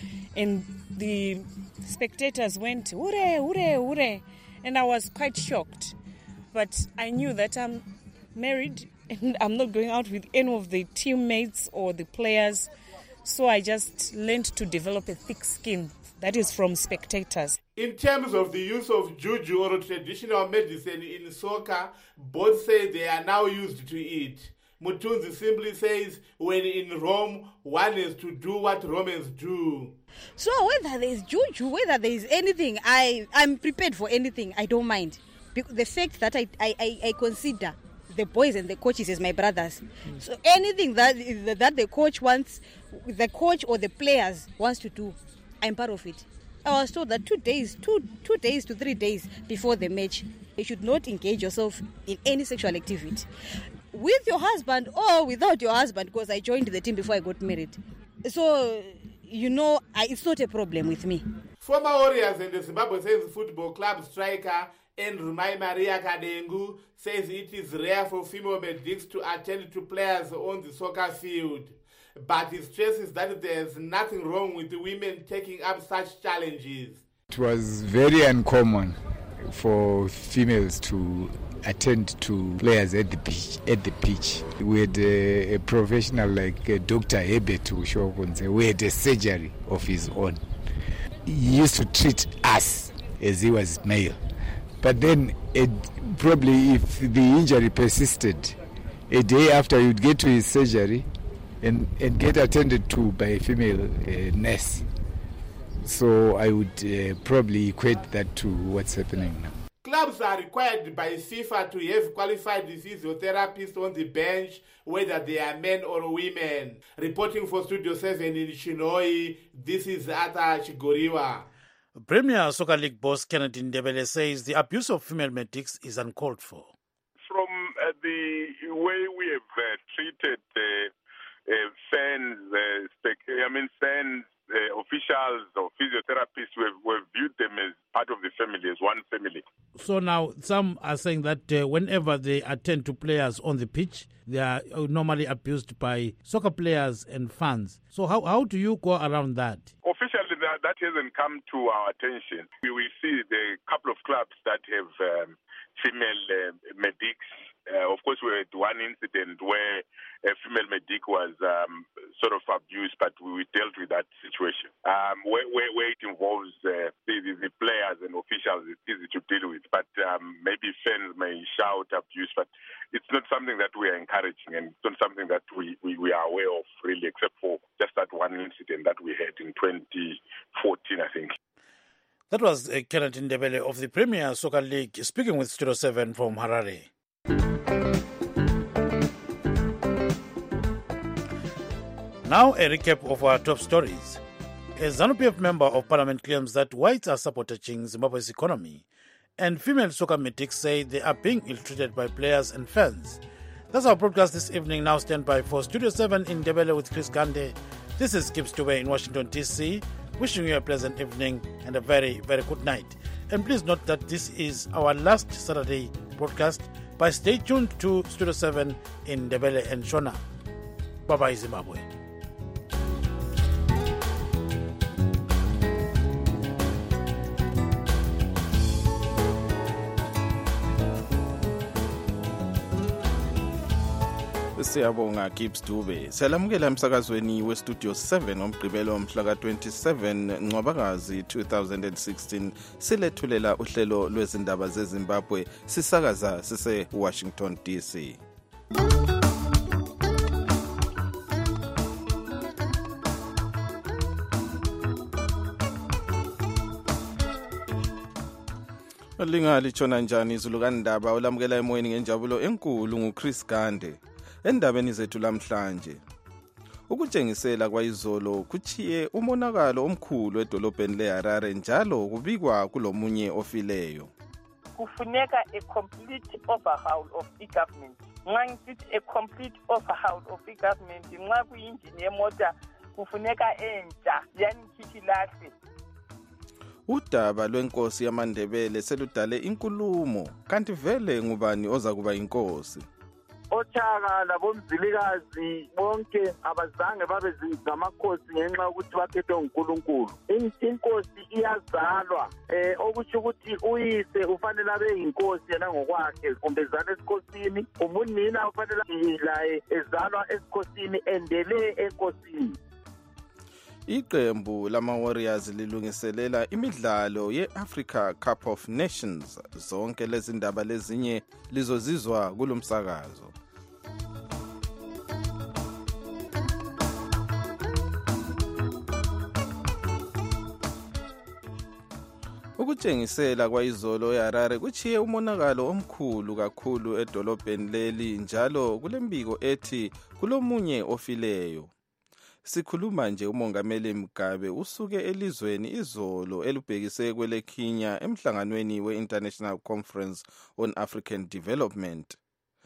and the spectators went, "Hooray, hooray, hooray," and I was quite shocked. But I knew that I'm married and I'm not going out with any of the teammates or the players, so I just learned to develop a thick skin that is from spectators. In terms of the use of juju or traditional medicine in soccer, both say they are now used to it. Mutunzi simply says, when in Rome, one has to do what Romans do. So whether there is juju, whether there is anything, I'm prepared for anything. I don't mind. The fact that I consider the boys and the coaches as my brothers. So anything that the coach wants, the coach or the players wants to do, I'm part of it. I was told that 2 days to 3 days before the match, you should not engage yourself in any sexual activity with your husband or without your husband, because I joined the team before I got married. So, it's not a problem with me. Former Warriors and the Zimbabwe Saints Football Club striker Rumai Maria Kadengu says it is rare for female medics to attend to players on the soccer field. But he stresses that there's nothing wrong with the women taking up such challenges. It was very uncommon for females to attend to players at the pitch. We had a professional like Dr. Herbert Ushokunze, who had a surgery of his own. He used to treat us as he was male. But then probably if the injury persisted, a day after you'd get to his surgery and get attended to by a female nurse. So I would probably equate that to what's happening now. Clubs are required by FIFA to have qualified physiotherapists on the bench, whether they are men or women. Reporting for Studio 7 in Chinhoyi, this is Arthur Chigoriwa. Premier Soccer League boss Kennedy Ndebele says the abuse of female medics is uncalled for. From the way we have treated fans, fans, officials or physiotherapists, we've viewed them as part of the family, as one family. So now some are saying that whenever they attend to players on the pitch, they are normally abused by soccer players and fans. So how do you go around that? Officially, that hasn't come to our attention. We see the couple of clubs that have female medics. Of course, we had one incident where a female medic was sort of abused, but we dealt with that situation. Where it involves the players and officials, it's easy to deal with. But maybe fans may shout abuse, but it's not something that we are encouraging, and it's not something that we are aware of, really, except for just that one incident that we had in 2014, I think. That was Kenneth Ndebele of the Premier Soccer League speaking with Studio 7 from Harare. Now a recap of our top stories. A ZANU-PF member of parliament claims that whites are sabotaging Zimbabwe's economy, and female soccer medics say they are being ill-treated by players and fans. That's our broadcast this evening. Now stand by for Studio 7 in Ndebele with Chris Gande. This This is Gibbs Dube in Washington, D.C., wishing you a pleasant evening and a very, very good night. And please note that this is our last Saturday broadcast, but stay tuned to Studio 7 in Ndebele and Shona. Bye-bye, Zimbabwe. Siyabonga Gibbs Dube. Siyalamukela emsakazweni westudio 7 ngomgqibelo mhla ka-27 Ncwabakazi 2016. Silethulela uhlelo lwezindaba zeZimbabwe sisakaza sise Washington DC. Lingali chona njani izulukandaba olamukela emoyeni ngenjabulo enkulu nguChris Gande. Endabeni zethu lamhlanje, ukutshengisela kwayizolo kuchiye umonakalo omkhulu edolobheni leHarare njalo kubikwa kulomunye ofileyo. Kufuneka a complete overhaul of e-government. Nxa ngisithi a complete overhaul of e-government, nxa kuyinjini yemota kufuneka entsha, yani khithilahle. Udaba lwenkosi yamaNdebele seludale inkulumo, kanti vele ngubani oza kuba inkosi? Othaka labomzilikazi bonke abazange babe ngamakhosi ngenxa ukuthi bakhethwe nguNkulunkulu. Inkosi iyazalwa, okusho ukuthi uyise ufanele abe yinkosi yena ngokwakhe, kumbe ezalwa esikhosini, umunina ufanele laye ezalwa esikhosini endele enkosini. Iqembu lama-Warriors lilungiselela imidlalo ye-Africa Cup of Nations. Zonke lezi ndaba lezinye lizozizwa kulomsakazo. Ukutshengisela kwayizolo eHarare kuchiye umonakalo omkhulu kakhulu edolobheni leli njalo kulembiko ethi kulomunye ofileyo. Sikhuluma nje umongameli Mugabe usuke elizweni izolo elubhekise kweleKenya emhlanganweni we-International Conference on African Development.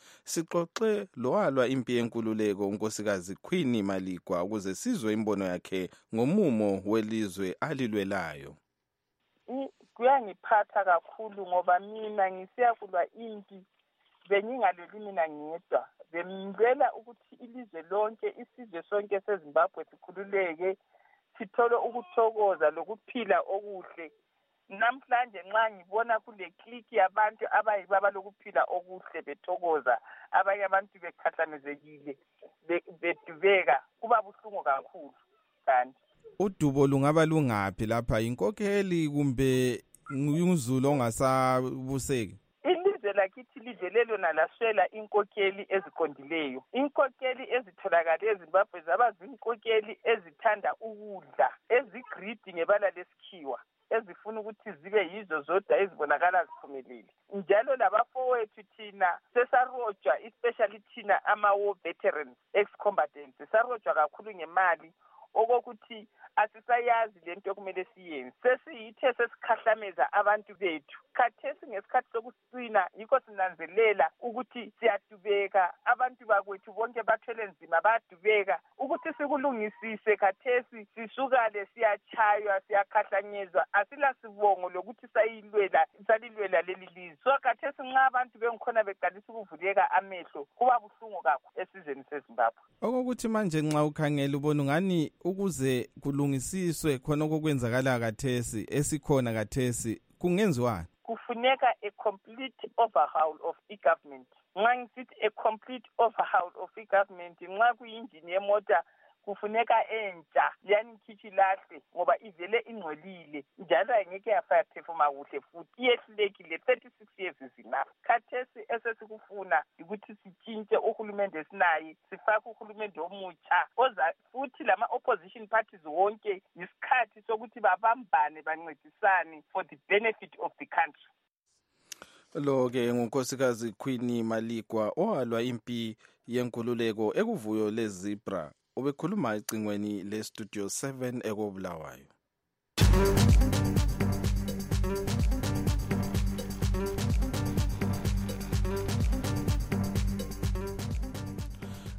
Sixoxe lowalwa impi yenkululeko unkosikazi Queen Maligwa ukuze sizwe imbono yakhe ngomumo welizwe alilwelayo. Kuyangiphatha kakhulu ngoba mina ngisiya kulwa impi bengingalweli mina ngedwa. Bemngela ukuthi ilizwe lonke, isizwe sonke seZimbabwe sikhululeke, sithole ukuthokoza lokuphila okuhle. Namhlanje nxa ngibona kule clique yabantu abayibaba lokuphila okuhle bethokoza, abanye abantu bekhathamezekile, bedubeka, kuba buhlungu kakhulu. Kanti udubo lungaba lungapi lapha, inkokheli kumbe umZulu ongasabuseki? Ilizwe lakithi livelelo nalaswela inkokheli eziqondileyo. Inkokheli ezitholakala eZimbabwe zaba zinkokheli ezithanda ukudla, ezigreedy ngebala lesikhiwa, ezifuna ukuthi zibe yizo zodwa ezibonakala ziphumelele. Njalo labafowethu thina sesarojwa, especially thina ama-war veterans, ex-combatants, sesarojwa kakhulu ngemali okokuthi asisayazi lento okumele siyenze. Sesiyithe sesikhahlameza abantu bethu. Khathesi ngesikhathi sokusina yikho sinanzelela ukuthi siyadubeka, abantu bakwethu bonke bathwele nzima bayadubeka, ukuthi sikulungisise khathesi sisukale siyachaywa siyakhahlanyezwa, asila sibongo lokuthi salilwela leli lizwe. So khathesi nxa abantu bengikhona beqalisa ukuvuleka amehlo kuba buhlungu kakhulu esizweni seZimbabwe. Okokuthi manje nxa ukhangela ubona ngani ukuze kulungisiswe khona okwenzakala khathesi esikhona khathesi kungenziwani? Kufuneka a complete overhaul of e-government. Nxa ngisithi a complete overhaul of e-government, nxa kuyinjini yemota kufuneka entsha, yani khithilahle ngoba ivele ingcolile njalo ayingeke yaphefuma kuhle futhi iyehlulekile. 36 years is enough. Khathesi esesikufuna ukuthi sitshintshe uhulumende esinaye, sifake uhulumende omutsha oza futhi lama-opposition parties wonke yisikhathi sokuthi babambane bancedisane for the benefit of the country. Lo-ke ngunkosikazi Queen Maligwa owalwa impi yenkululeko ekuvuyo leZebra. Ubekhuluma ecingweni leStudio 7 ekobulawayo.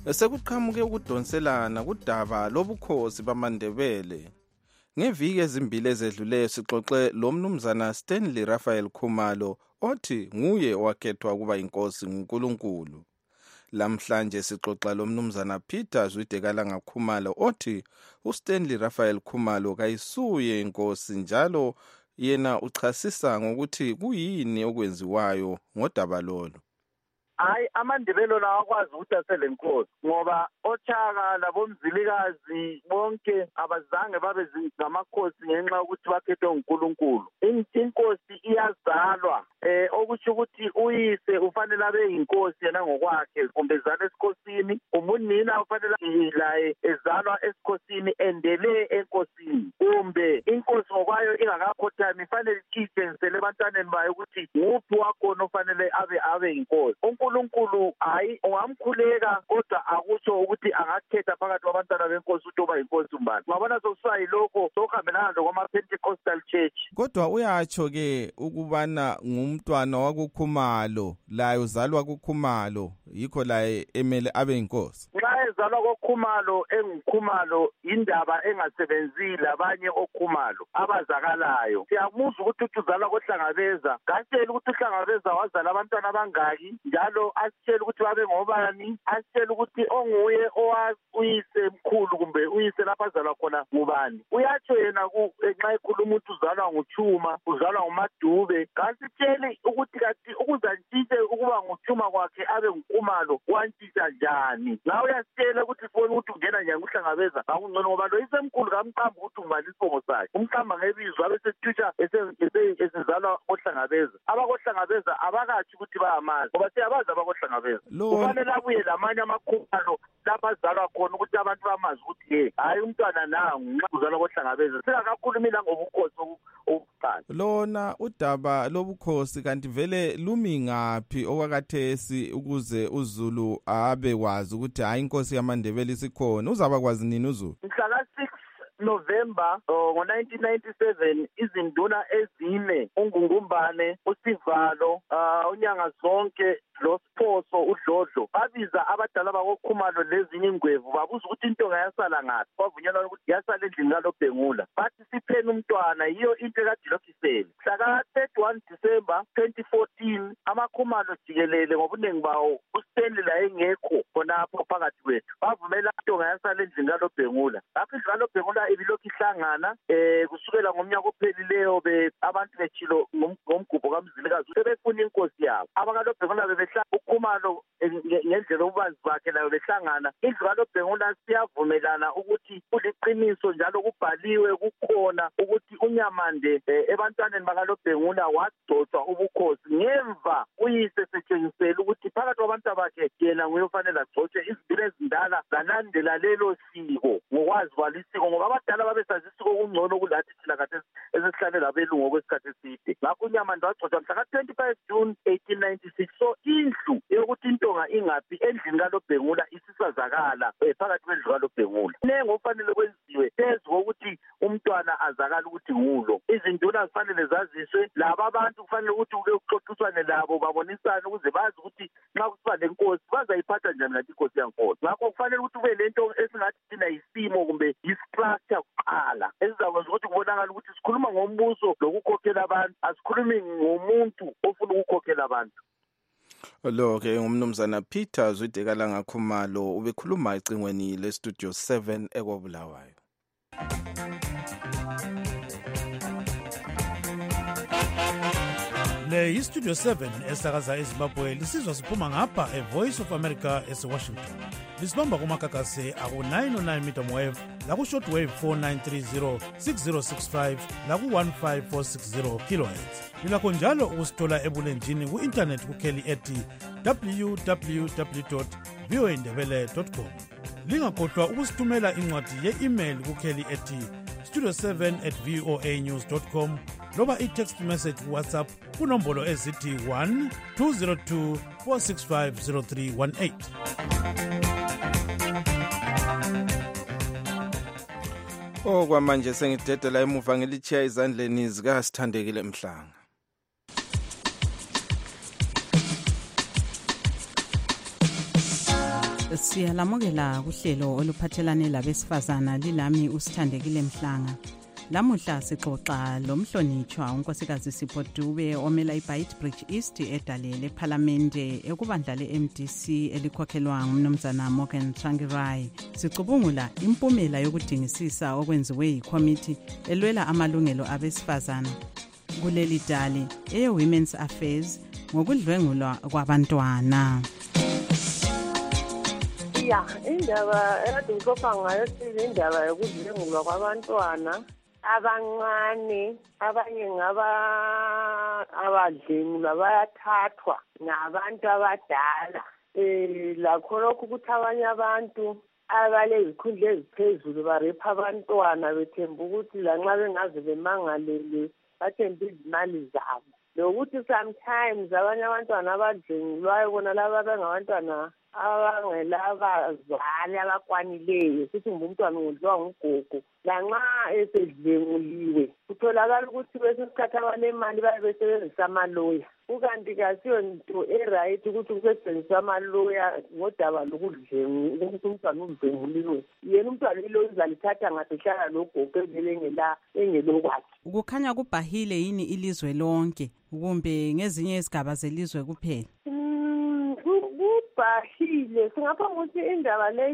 Sekuqhamuke ukudonselana kudaba lobukhosi bamaNdebele. Ngeviki ezimbili ezedluleyo sixoxe lo mnumzana Stanley Raphael Khumalo othi nguye owakhethwa kuba inkosi nguNkulunkulu. Lamhlanje sixoxa lo mnumzana Peter Zwidekalanga Khumalo othi uStanley Raphael Khumalo kayisuye inkosi njalo yena uchasisa ngokuthi kuyini okwenziwayo ngodaba lolu. Hayi amaNdebele lawa akwazi ukuthi aselenkosi ngoba oChaka labomzilikazi bonke abazange babe ngamakhosi ngenxa yokuthi bakhethwe nguNkulunkulu. Inkosi iyazalwa okusho ukuthi uyise ufanele abe inkosi yena ngokwakhe kumbe ezalwa esikhosini, umunina ufanele laye ezalwa esikhosini endele enkosini, kumbe inkosi ngokwayo ingakakhothami ifanele itshitshengisele ebantwaneni bayo ukuthi nguphi wakhona ofanele abe inkosi. uNkulunkulu hayi ungamkhuleka kodwa akusho ukuthi angakhetha phakathi kwabantwana benkosi ukuthi oba inkosi umbani. Ngabona sokusayi lokho sokuhambelana lokwama-Pentecostal Church. Kodwa uyatsho ke ukubana ngumntwana wakuKhumalo, laye uzalwa kuKhumalo, yikho laye emele abe inkosi. Nxa ezalwa koKhumalo enguKhumalo indaba engasebenzi labanye oKhumalo abazakalayo. Siyamuzwa ukuthi uzalwa koHlangabeza, kasitshela ukuthi uHlangabeza wazala abantwana abangaki njalo asitshela ukuthi babe ngobani, asitshela ukuthi onguye uyise mkhulu kumbe uyise lapha azalwa khona ngubani. Uyatsho yena nxa ekhuluma ukuthi uzalwa nguChuma, uzalwa nguMadube, kasitsheli ukuthi kathi ukuzantshintshe ukuba nguChuma kwakhe abe nguKhumalo wantshintsha njani. Ngawe uyasitshela ukuthi sifone ukuthi ungena njani kuHlangabeza ngakungcono ngoba lo isemkhulu kamqamba ukuthi ungubani isibongo sakhe. Umqamba ngebizo abesethusha esizalwa koHlangabeza. AbakoHlangabeza abakathi ukuthi bayamazi ngoba siyabazi abakoHlangabeza. Kufanele abuye lamanye amaKhumalo lapha azalwa khona ukuthi abantu bamazi ukuthi hayi umntwana nangu nxa uzalwa koHlangabeza. Singakakhulumi la ngobukhosi obuqala. Lona udaba lobukhosi kanti vele lumi ngaphi okwakathesi ukuze uZulu abe kwazi ukuthi hayi inkosi yamaNdebele isikhona? Uzaba kwazi nini uZulu? Mhla 6 November ngo-1997 izinduna ezine uNgungumbane, uSivalo, uNyanga Zonke loSiphoso uDlodlo babiza abadala bakoKhumalo lezinye ingwevu babuza ukuthi intonga yasala ngaphi. Bavunyelwa ukuthi yasala endlini kaLobhengula. Bathi sipheni umntwana, yiyo into ekadilokisele. Mhla 31 December 2014 amaKhumalo jikelele ngobuningi bawo uStanley la engekho khonapho phakathi kwethu bavumela intonga yasala endlini kaLobhengula. Lapho indlu kaLobhengula ibilokhu ihlangana kusukela ngomnyaka ophelileyo abantu bechilo ngomgubho kaMzilikazi sebefuna inkosi yabo. AbakaLobhengula uKhumalo ngendlela ububanzi bakhe layo behlangana. Indlu kaLobhengula siyavumelana ukuthi kuliqiniso njalo kubhaliwe kukhona ukuthi uNyamande ebantwaneni bakaLobhengula wagcotshwa ubukhosi ngemva uyise setshengisela ukuthi phakathi kwabantu bakhe yena nguye ofanele agcotshwe. Izinduna ezindala zalandela lelo siko ngokwazi kwalisiko ngoba abadala babesazi isiko kungcono kulathi thina kade esihlale labelungu okwesikhathi eside. Ngakho uNyamande wagcotshwa mhla 25 June 1896. So indlu yokuthi intonga ingaphi endlini kaLobhengula isisazakala phakathi kwendlu kaLobhengula. Nengo ofanele kwenziwe phezu kokuthi umntwana azakala ukuthi ngulo. Izinduna zifanele zaziswe, laba abantu kufanele ukuthi kuxoxiswane labo babonisane ukuze bazi ukuthi nxa kusiba lenkosi bazayiphatha njani ngathi inkosi yankosi. Ngakho kufanele ukuthi kube lento esingathi thina yisimo kumbe yistructure kuqala esizakwenza ukuthi kubonakala ukuthi sikhuluma ngombuso lokukhokhela abantu, asikhulumi ngomuntu ofuna ukukhokhela abantu. Lo ke ngumnumzana Peter Zwidekalanga Khumalo ubekhuluma ecingweni leStudio 7 ekwabulawayo. Le iStudio 7 esakaza eZimbabwe lisizwa siphuma ngapha eVoice of America eWashington. Lisibamba kumakakase aku-909 meter wave laku-shortwave 4930 6065 laku-15460 kilohertz. Lilakho njalo ukusithola ebulenjini ku-internet kukheli ethi www.voandebele.com. Lingakhohlwa ukusithumela incwadi ye-email kukheli ethi studio7@voanews.com loba i-text message kuWhatsApp kunombolo ezithi 1-202 465 0318. Kwamanje sengidedela emuva ngilichiya izandleni zikaSithandekile Mhlanga. Siyalamukela kuhlelo oluphathelane labesifazana lilami uSithandekile Mhlanga. Lamuhla sixoxa lomhlonitshwa unkosikazi Sipho Dube omela iBeitbridge East edale leParlamente ekubandla leMDC elikhokhelwa ngumnumzana Morgan Tsvangirai. Sicubungula impumela yokudingisisa okwenziwe yikomiti elwela amalungelo abesifazana kuleli dale eyeWomen's Affairs ngokudlwengulwa kwabantwana. Ya, indaba ekade ngixoxa ngayo indaba yokudlwengulwa kwabantwana abancane, abanye abadlwengulwa bayathathwa ngabantu abadala. Lakho lokhu ukuthi abanye abantu abalezikhundla eziphezulu barepha abantwana bethemba ukuthi lanxa bengaze bemangalele bathemba izimali zabo. Lokuthi sometimes abanye abantwana abadlwengulwayo bona laba bengabantwana abangelabazali abakwanileyo, sithi umntwana udliwa ngugogo. Lanxa esedlenguliwe kutholakala ukuthi kwesinye isikhathi abanemali babe besebenzisa amaloya. Kukanti kasiyo nto eright ukuthi kusetshenziswa amaloya ngodaba lokudlwengula, ukuthi umntwana udlenguliwe. Yena umntwana iloya uzalithatha ngasehlala logogo evele engelokwakhe. Kukhanya kubhahile yini ilizwe lonke kumbe ngezinye izigaba zelizwe kuphela? Ibhahile, singaphanga ukuthi indaba le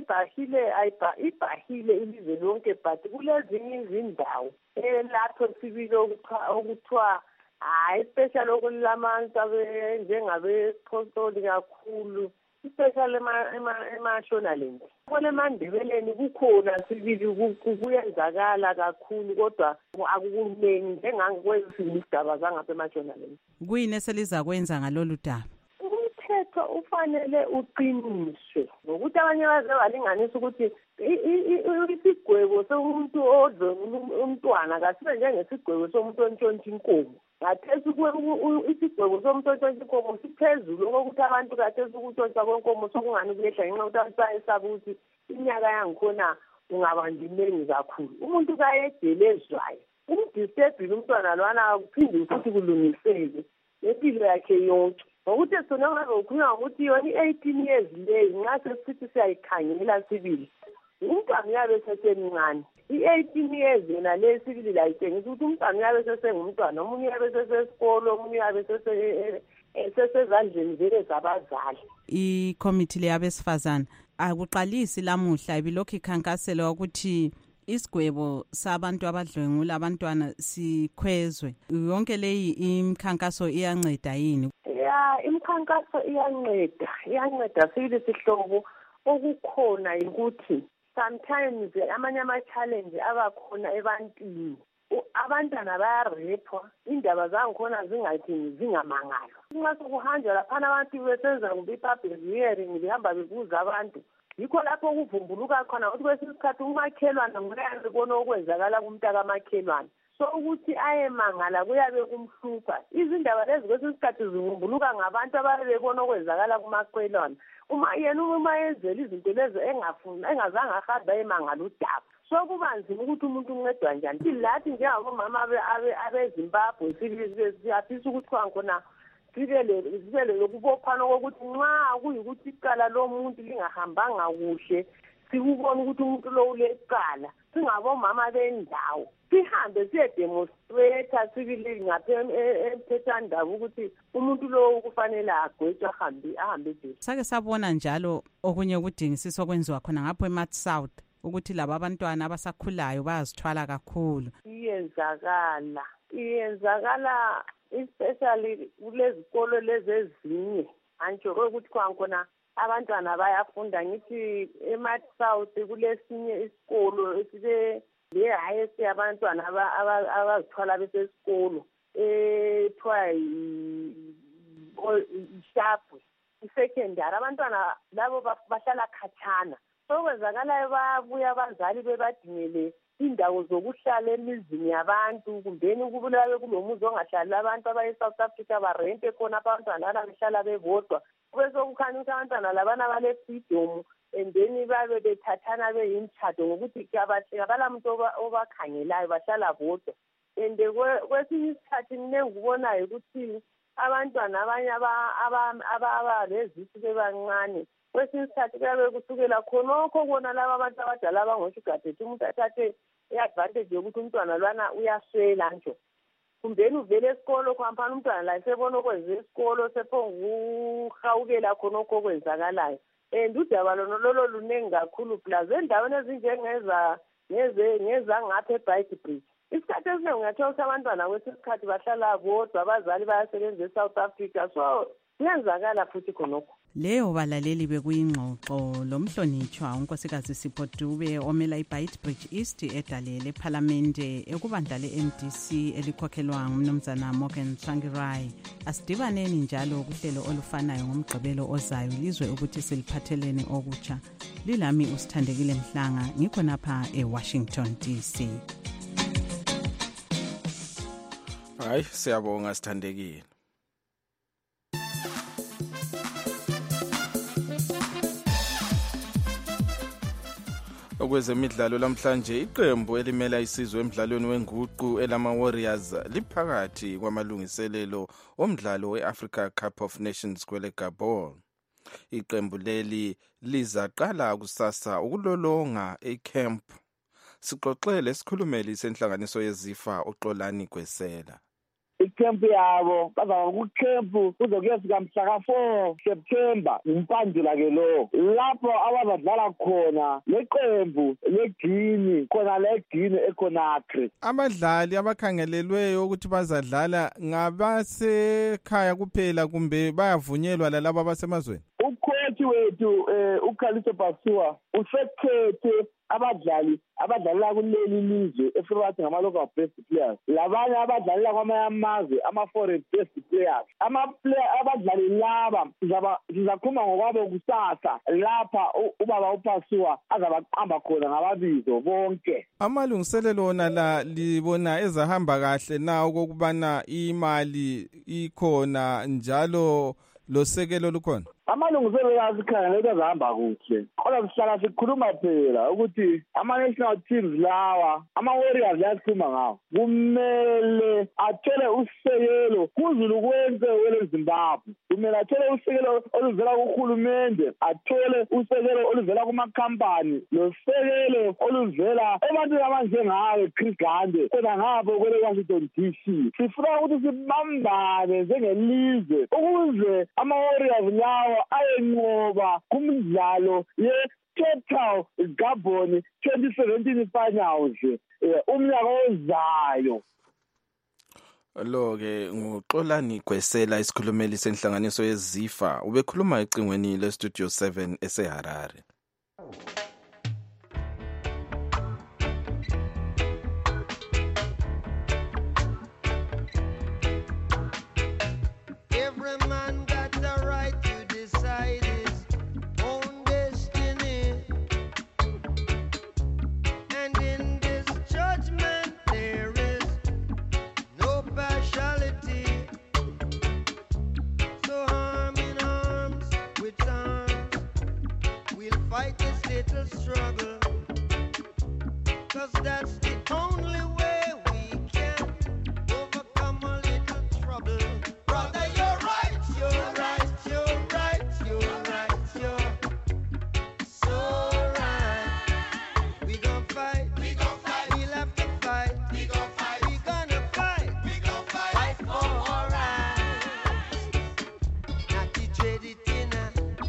ibhahile ilizwe lonke, but kulezinye izindawo lapho sibili okuthiwa especially okulamantu njengabepostoli kakhulu, especially eMashonaland. Kule Mandebeleni kukhona sibili kuyenzakala kakhulu, kodwa akukuningi njengakwezinye izigaba zangapha eMashonaland. Kuyini eseliza kwenza ngalolu daba? Umthetho ufanele uqiniswe ngokuthi abanye baze balinganisa ukuthi isigwebo somuntu odlwengula umntwana kasibe njengesigwebo somuntu ontshontsha inkomo. Ngathesi isigwebo somuntu ontshontsha inkomo siphezulu okokuthi abantu kathesi ukuntshontsha kwenkomo sokungani kuyehla ngenxa yokuthi abantu bayesaba ukuthi iminyaka yangikhona ungabanja iningi kakhulu. Umuntu kayedelezwayo umdisebhile umntwana lwana kuphinde futhi kulungiseke empilo yakhe yonke. Ngokuthi sona ngabe ukhuluma ukuthi yona i-18 years leyi nxa sesithi siyayikhangela sibili umntwana uyabe sesemncane. I-18 years yona le sibili la itshengisa ukuthi umntwana uyabe sesengumntwana, omunye uyabe sesesikolo, omunye uyabe sesezandleni vele zabazali. Ikomiti leyabesifazana akuqalisi lamuhla ibilokhu ikhankaselwa ukuthi isigwebo sabantu abadlwengula abantwana sikhwezwe. Yonke leyi imikhankaso iyanceda yini? Ya, imikhankaso iyanceda sibili sihlobo. Okukhona ukuthi sometimes amanye ama-challenge abakhona ebantwini, abantwana bayarepwa, indaba zangikhona zingamangalo. Nxa sokuhanjwa laphana abantu besenza i-public hearing behamba bebuza abantu, yikho lapho kuvumbuluka khona ukuthi kwesinye isikhathi umakhelwane nguyabe kubona okwenzakala kumntakamakhelwane. So ukuthi ayemangala kuyabe kumhlupha. Izindaba lezi kwesinye isikhathi zivumbuluka ngabantu ababe bebona okwenzakala kumakhelwane. Uma yenzela izinto lezi engazange ahambe ayemangala udaba. So kuba nzima ukuthi umuntu uncedwa njani. Lathi njengabomama abeZimbabwe siyafisa ukuthi khona sibe lokubophana kokuthi nxa kuyikuthi icala lomuntu lingahambanga kuhle, sikubona ukuthi umuntu lo ulecala, singabomama bendawo sihambe siyedemonstrata sibili ngapha emthethwandaba ukuthi umuntu lo kufanele agwetshwe ahambe eJele. Sake sabona njalo okunye ukudingisisa okwenziwa khona ngapho eMarch South ukuthi laba abantwana abasakhulayo bayazithwala kakhulu. Iyenzakala especially kulezikolo lezi ezinye antsho ukuthi khona abantwana bayafunda. Ngithi eMarch South kulesinye isikolo esibe le-highest abantwana abazithwala besesikolo ethiwa Ishapwe i-secondary. Abantwana labo bahlala khatshana, sokwenzakalayo babuya abazali bebadingele indawo zokuhlala emizini yabantu, kumbeni kubulawe kulomuzi ongahlali abantu abaye-South Africa barente khona abantwana abahlala bebodwa. Kube sokukhanya ukuthi abantwana labana bale-freedom and then babe bethathana beyimtshado ngokuthi abalamuntu obakhangelayo, bahlala bodwa. And kwesinye isikhathi mina engikubonayo ukuthi abantwana abanye ababa lezisu bebancane kwesinye isikhathi kuyabe kusukela khonokho kona laba abantu abadala abangosugadethu umuntu athathe i-advantage yokuthi umntwana lwana uyaswela nje kumbeni uvele esikolo kwampana umntwana la sebona okwenza esikolo sephonguhawukela khonokho okwenzakalayo and udaba lolo luningi kakhulu plus endaweni ezinjengezangapha eBrightbridge isikhathi esiningi ungathola ukuthi abantwana kwesinye isikhathi bahlala bodwa abazali bayasebenza eSouth Africa so kuyenzakala futhi khonokho. Leyo balaleli bekuyingxoxo lomhlonitshwa unkosikazi Sipho Dube omela iBrightbridge East edalele eParliamente ekubandla leMDC elikhokhelwa ngumnumzana Morgan Tsvangirai. Asidibaneni njalo kuhlelo olufanayo ngomgqibelo ozayo lizwe ukuthi siliphathelene okutsha. Lilami usithandekile Mhlanga ngikho napha eWashington DC. Hayi siyabonga sithandekile. Okwezemidlalo lamhlanje iqembu elimela isizwe emidlalweni wenguqu elama Warriors liphakathi kwamalungiselelo omdlalo weAfrica Cup of Nations kwele Gabon. Iqembu leli lizaqala kusasa ukulolonga eCamp. Sixoxele sikhulumeli senhlanganiso yezifa uXolani Gwesela. Ikhempu yabo bazaba kukhempu kuzokuyafika mhla ka-4 September umpandula ke lo lapho abazadlala khona leqembu leGini khona leGini eConakry. Abadlali abakhangelelweyo ukuthi bazadlala ngabasekhaya kuphela kumbe bayavunyelwa lalabo abasemazweni? Ukhothi wethu uKhaliso Basuwa usekhethe abadlali abadlalela kuleli lizwe efikathi ngama-local best players labanye abadlalela kwamanye amazwe ama-foreign best players abadlali laba sizakhuluma ngokwabo kusasa lapha ubaba uPhasuwa azabaqamba khona ngababizo bonke. Amalungiselelo wona la libona ezahamba kahle na okubana imali ikhona njalo losekelo lukhona? Amalungiselelo asikhangeleka azahamba kuhle kodwa sihlala sikhuluma phela ukuthi ama-national teams lawa ama-Warriors yasikhuluma ngawo kumele athole usekelo kuzulu konke kweleZimbabwe. Kumele athole usekelo oluvela kuhulumende, athole usekelo oluvela kumakhampani, losekelo oluvela ebantwini abanjengawe Chris Gande khona ngapho kwele Washington DC. Sifuna ukuthi sibambane njengelizwe ukuze ama-Warriors lawa ayenqoba kumdlalo ye-Total Gabon 2017 finals umnyaka ozayo. Lo-ke nguXolani Gwesela isikhulumeli senhlanganiso yezifa ubekhuluma ecingweni leStudio 7 eseHarare. Fight this little struggle, 'cause that's the only way we can overcome a little trouble. Brother, you're right, you're right, you're right, you're right, you're so right. We gon' fight, we'll have to fight, we gonna fight, fight for our rights. Not the dreaded dinner.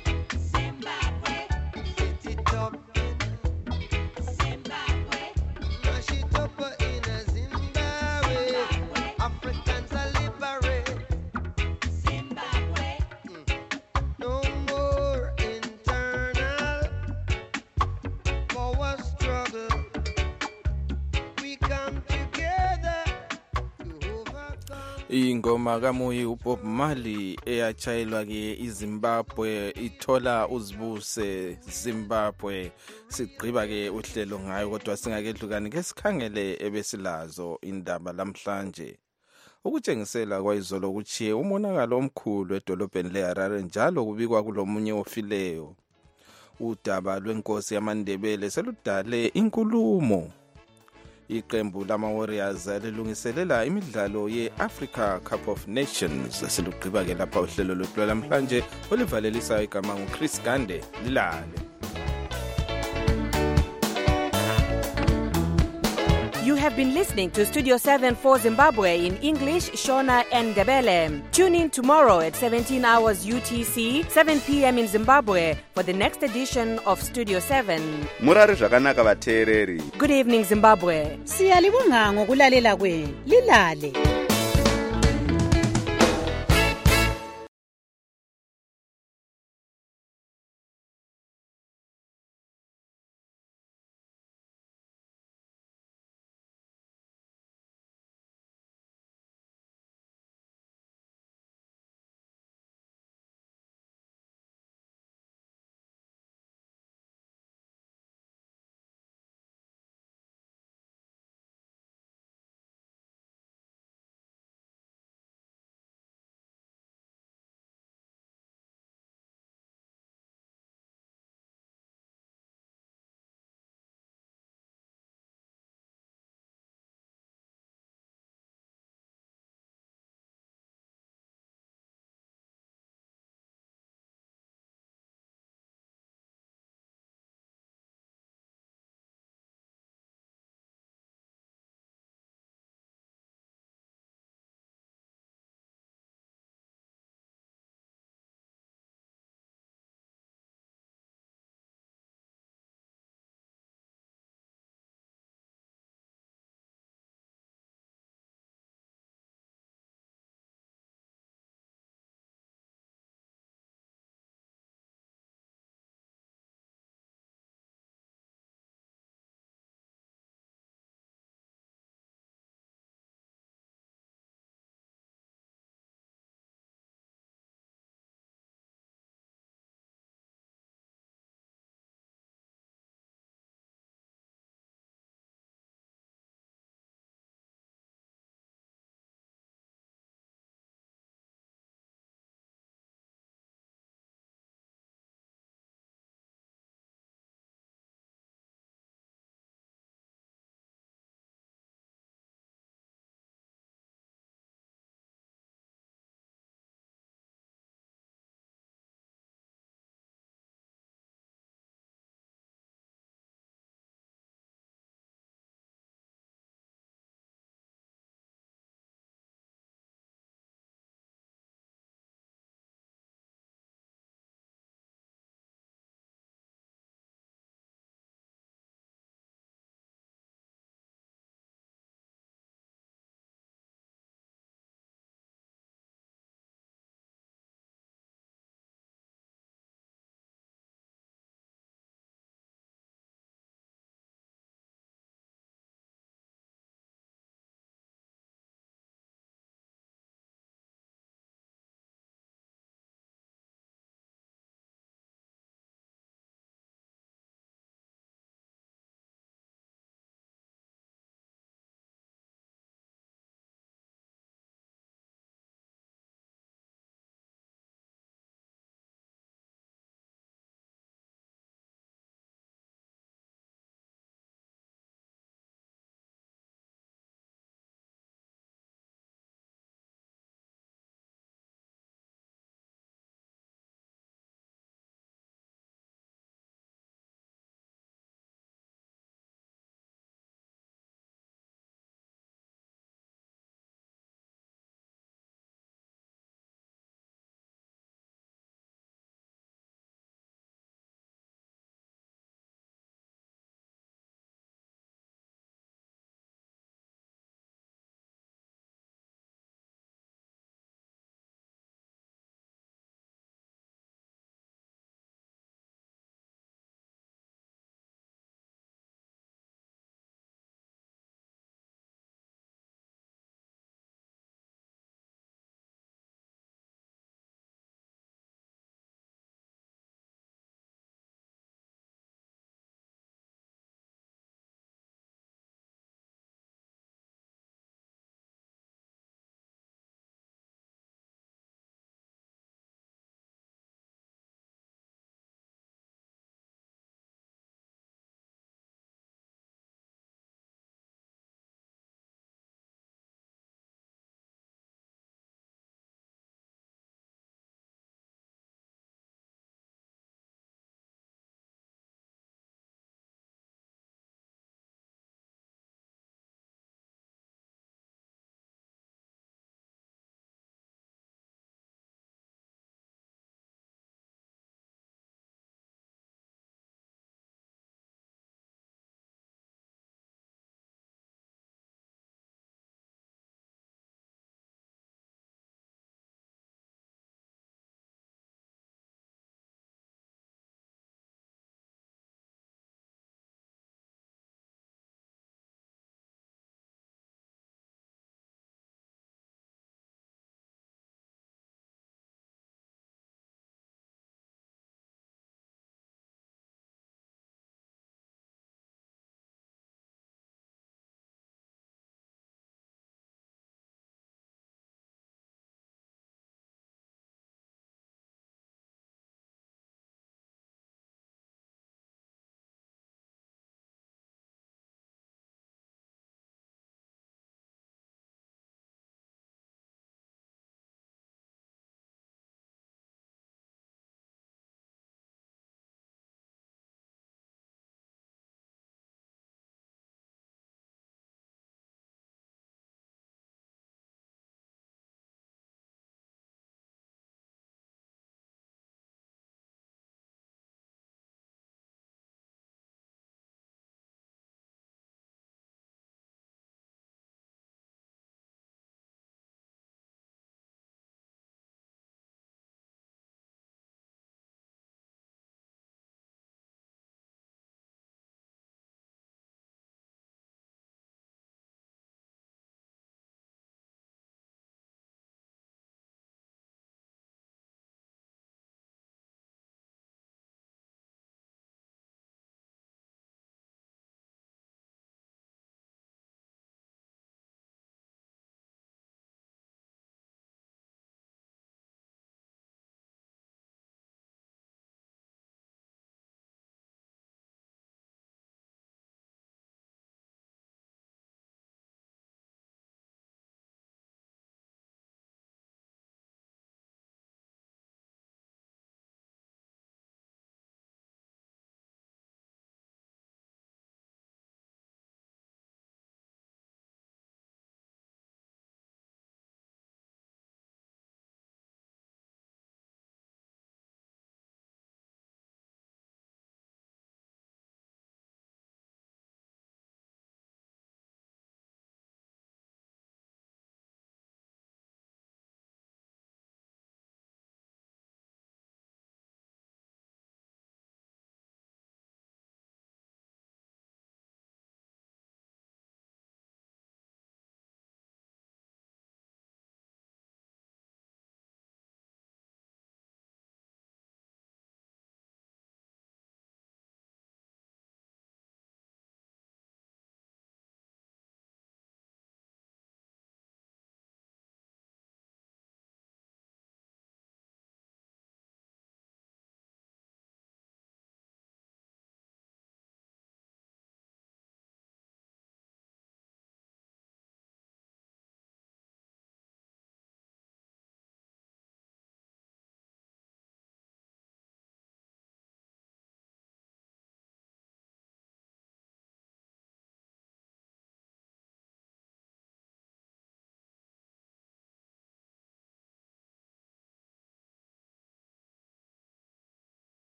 Ingoma kaMuyi uBob Marley eyachayelwa ke iZimbabwe ithola uzibuse Zimbabwe. Sigqiba ke uhlelo ngayo kodwa singakedlukani ke sikhangele ebesilazo indaba lamhlanje. Ukutshengisela kwayizolo kuchiye umonakalo omkhulu edolobheni leHarare njalo kubikwa kulomunye ofileyo. Udaba lwenkosi yamaNdebele seludale inkulumo. Iqembu lama-Warriors lilungiselela imidlalo ye-Africa Cup of Nations. Silugqiba-ke lapha uhlelo lwethu lwalamhlanje olivalelisayo igama nguChris Gande. Lilale. You have been listening to Studio 7 for Zimbabwe in English, Shona and Ndebele. Tune in tomorrow at 17 hours UTC, 7 p.m. in Zimbabwe for the next edition of Studio 7. Murari zvakanaka vateereri. Good evening, Zimbabwe. Siyalibonga ngokulalela kwenu. Lilale.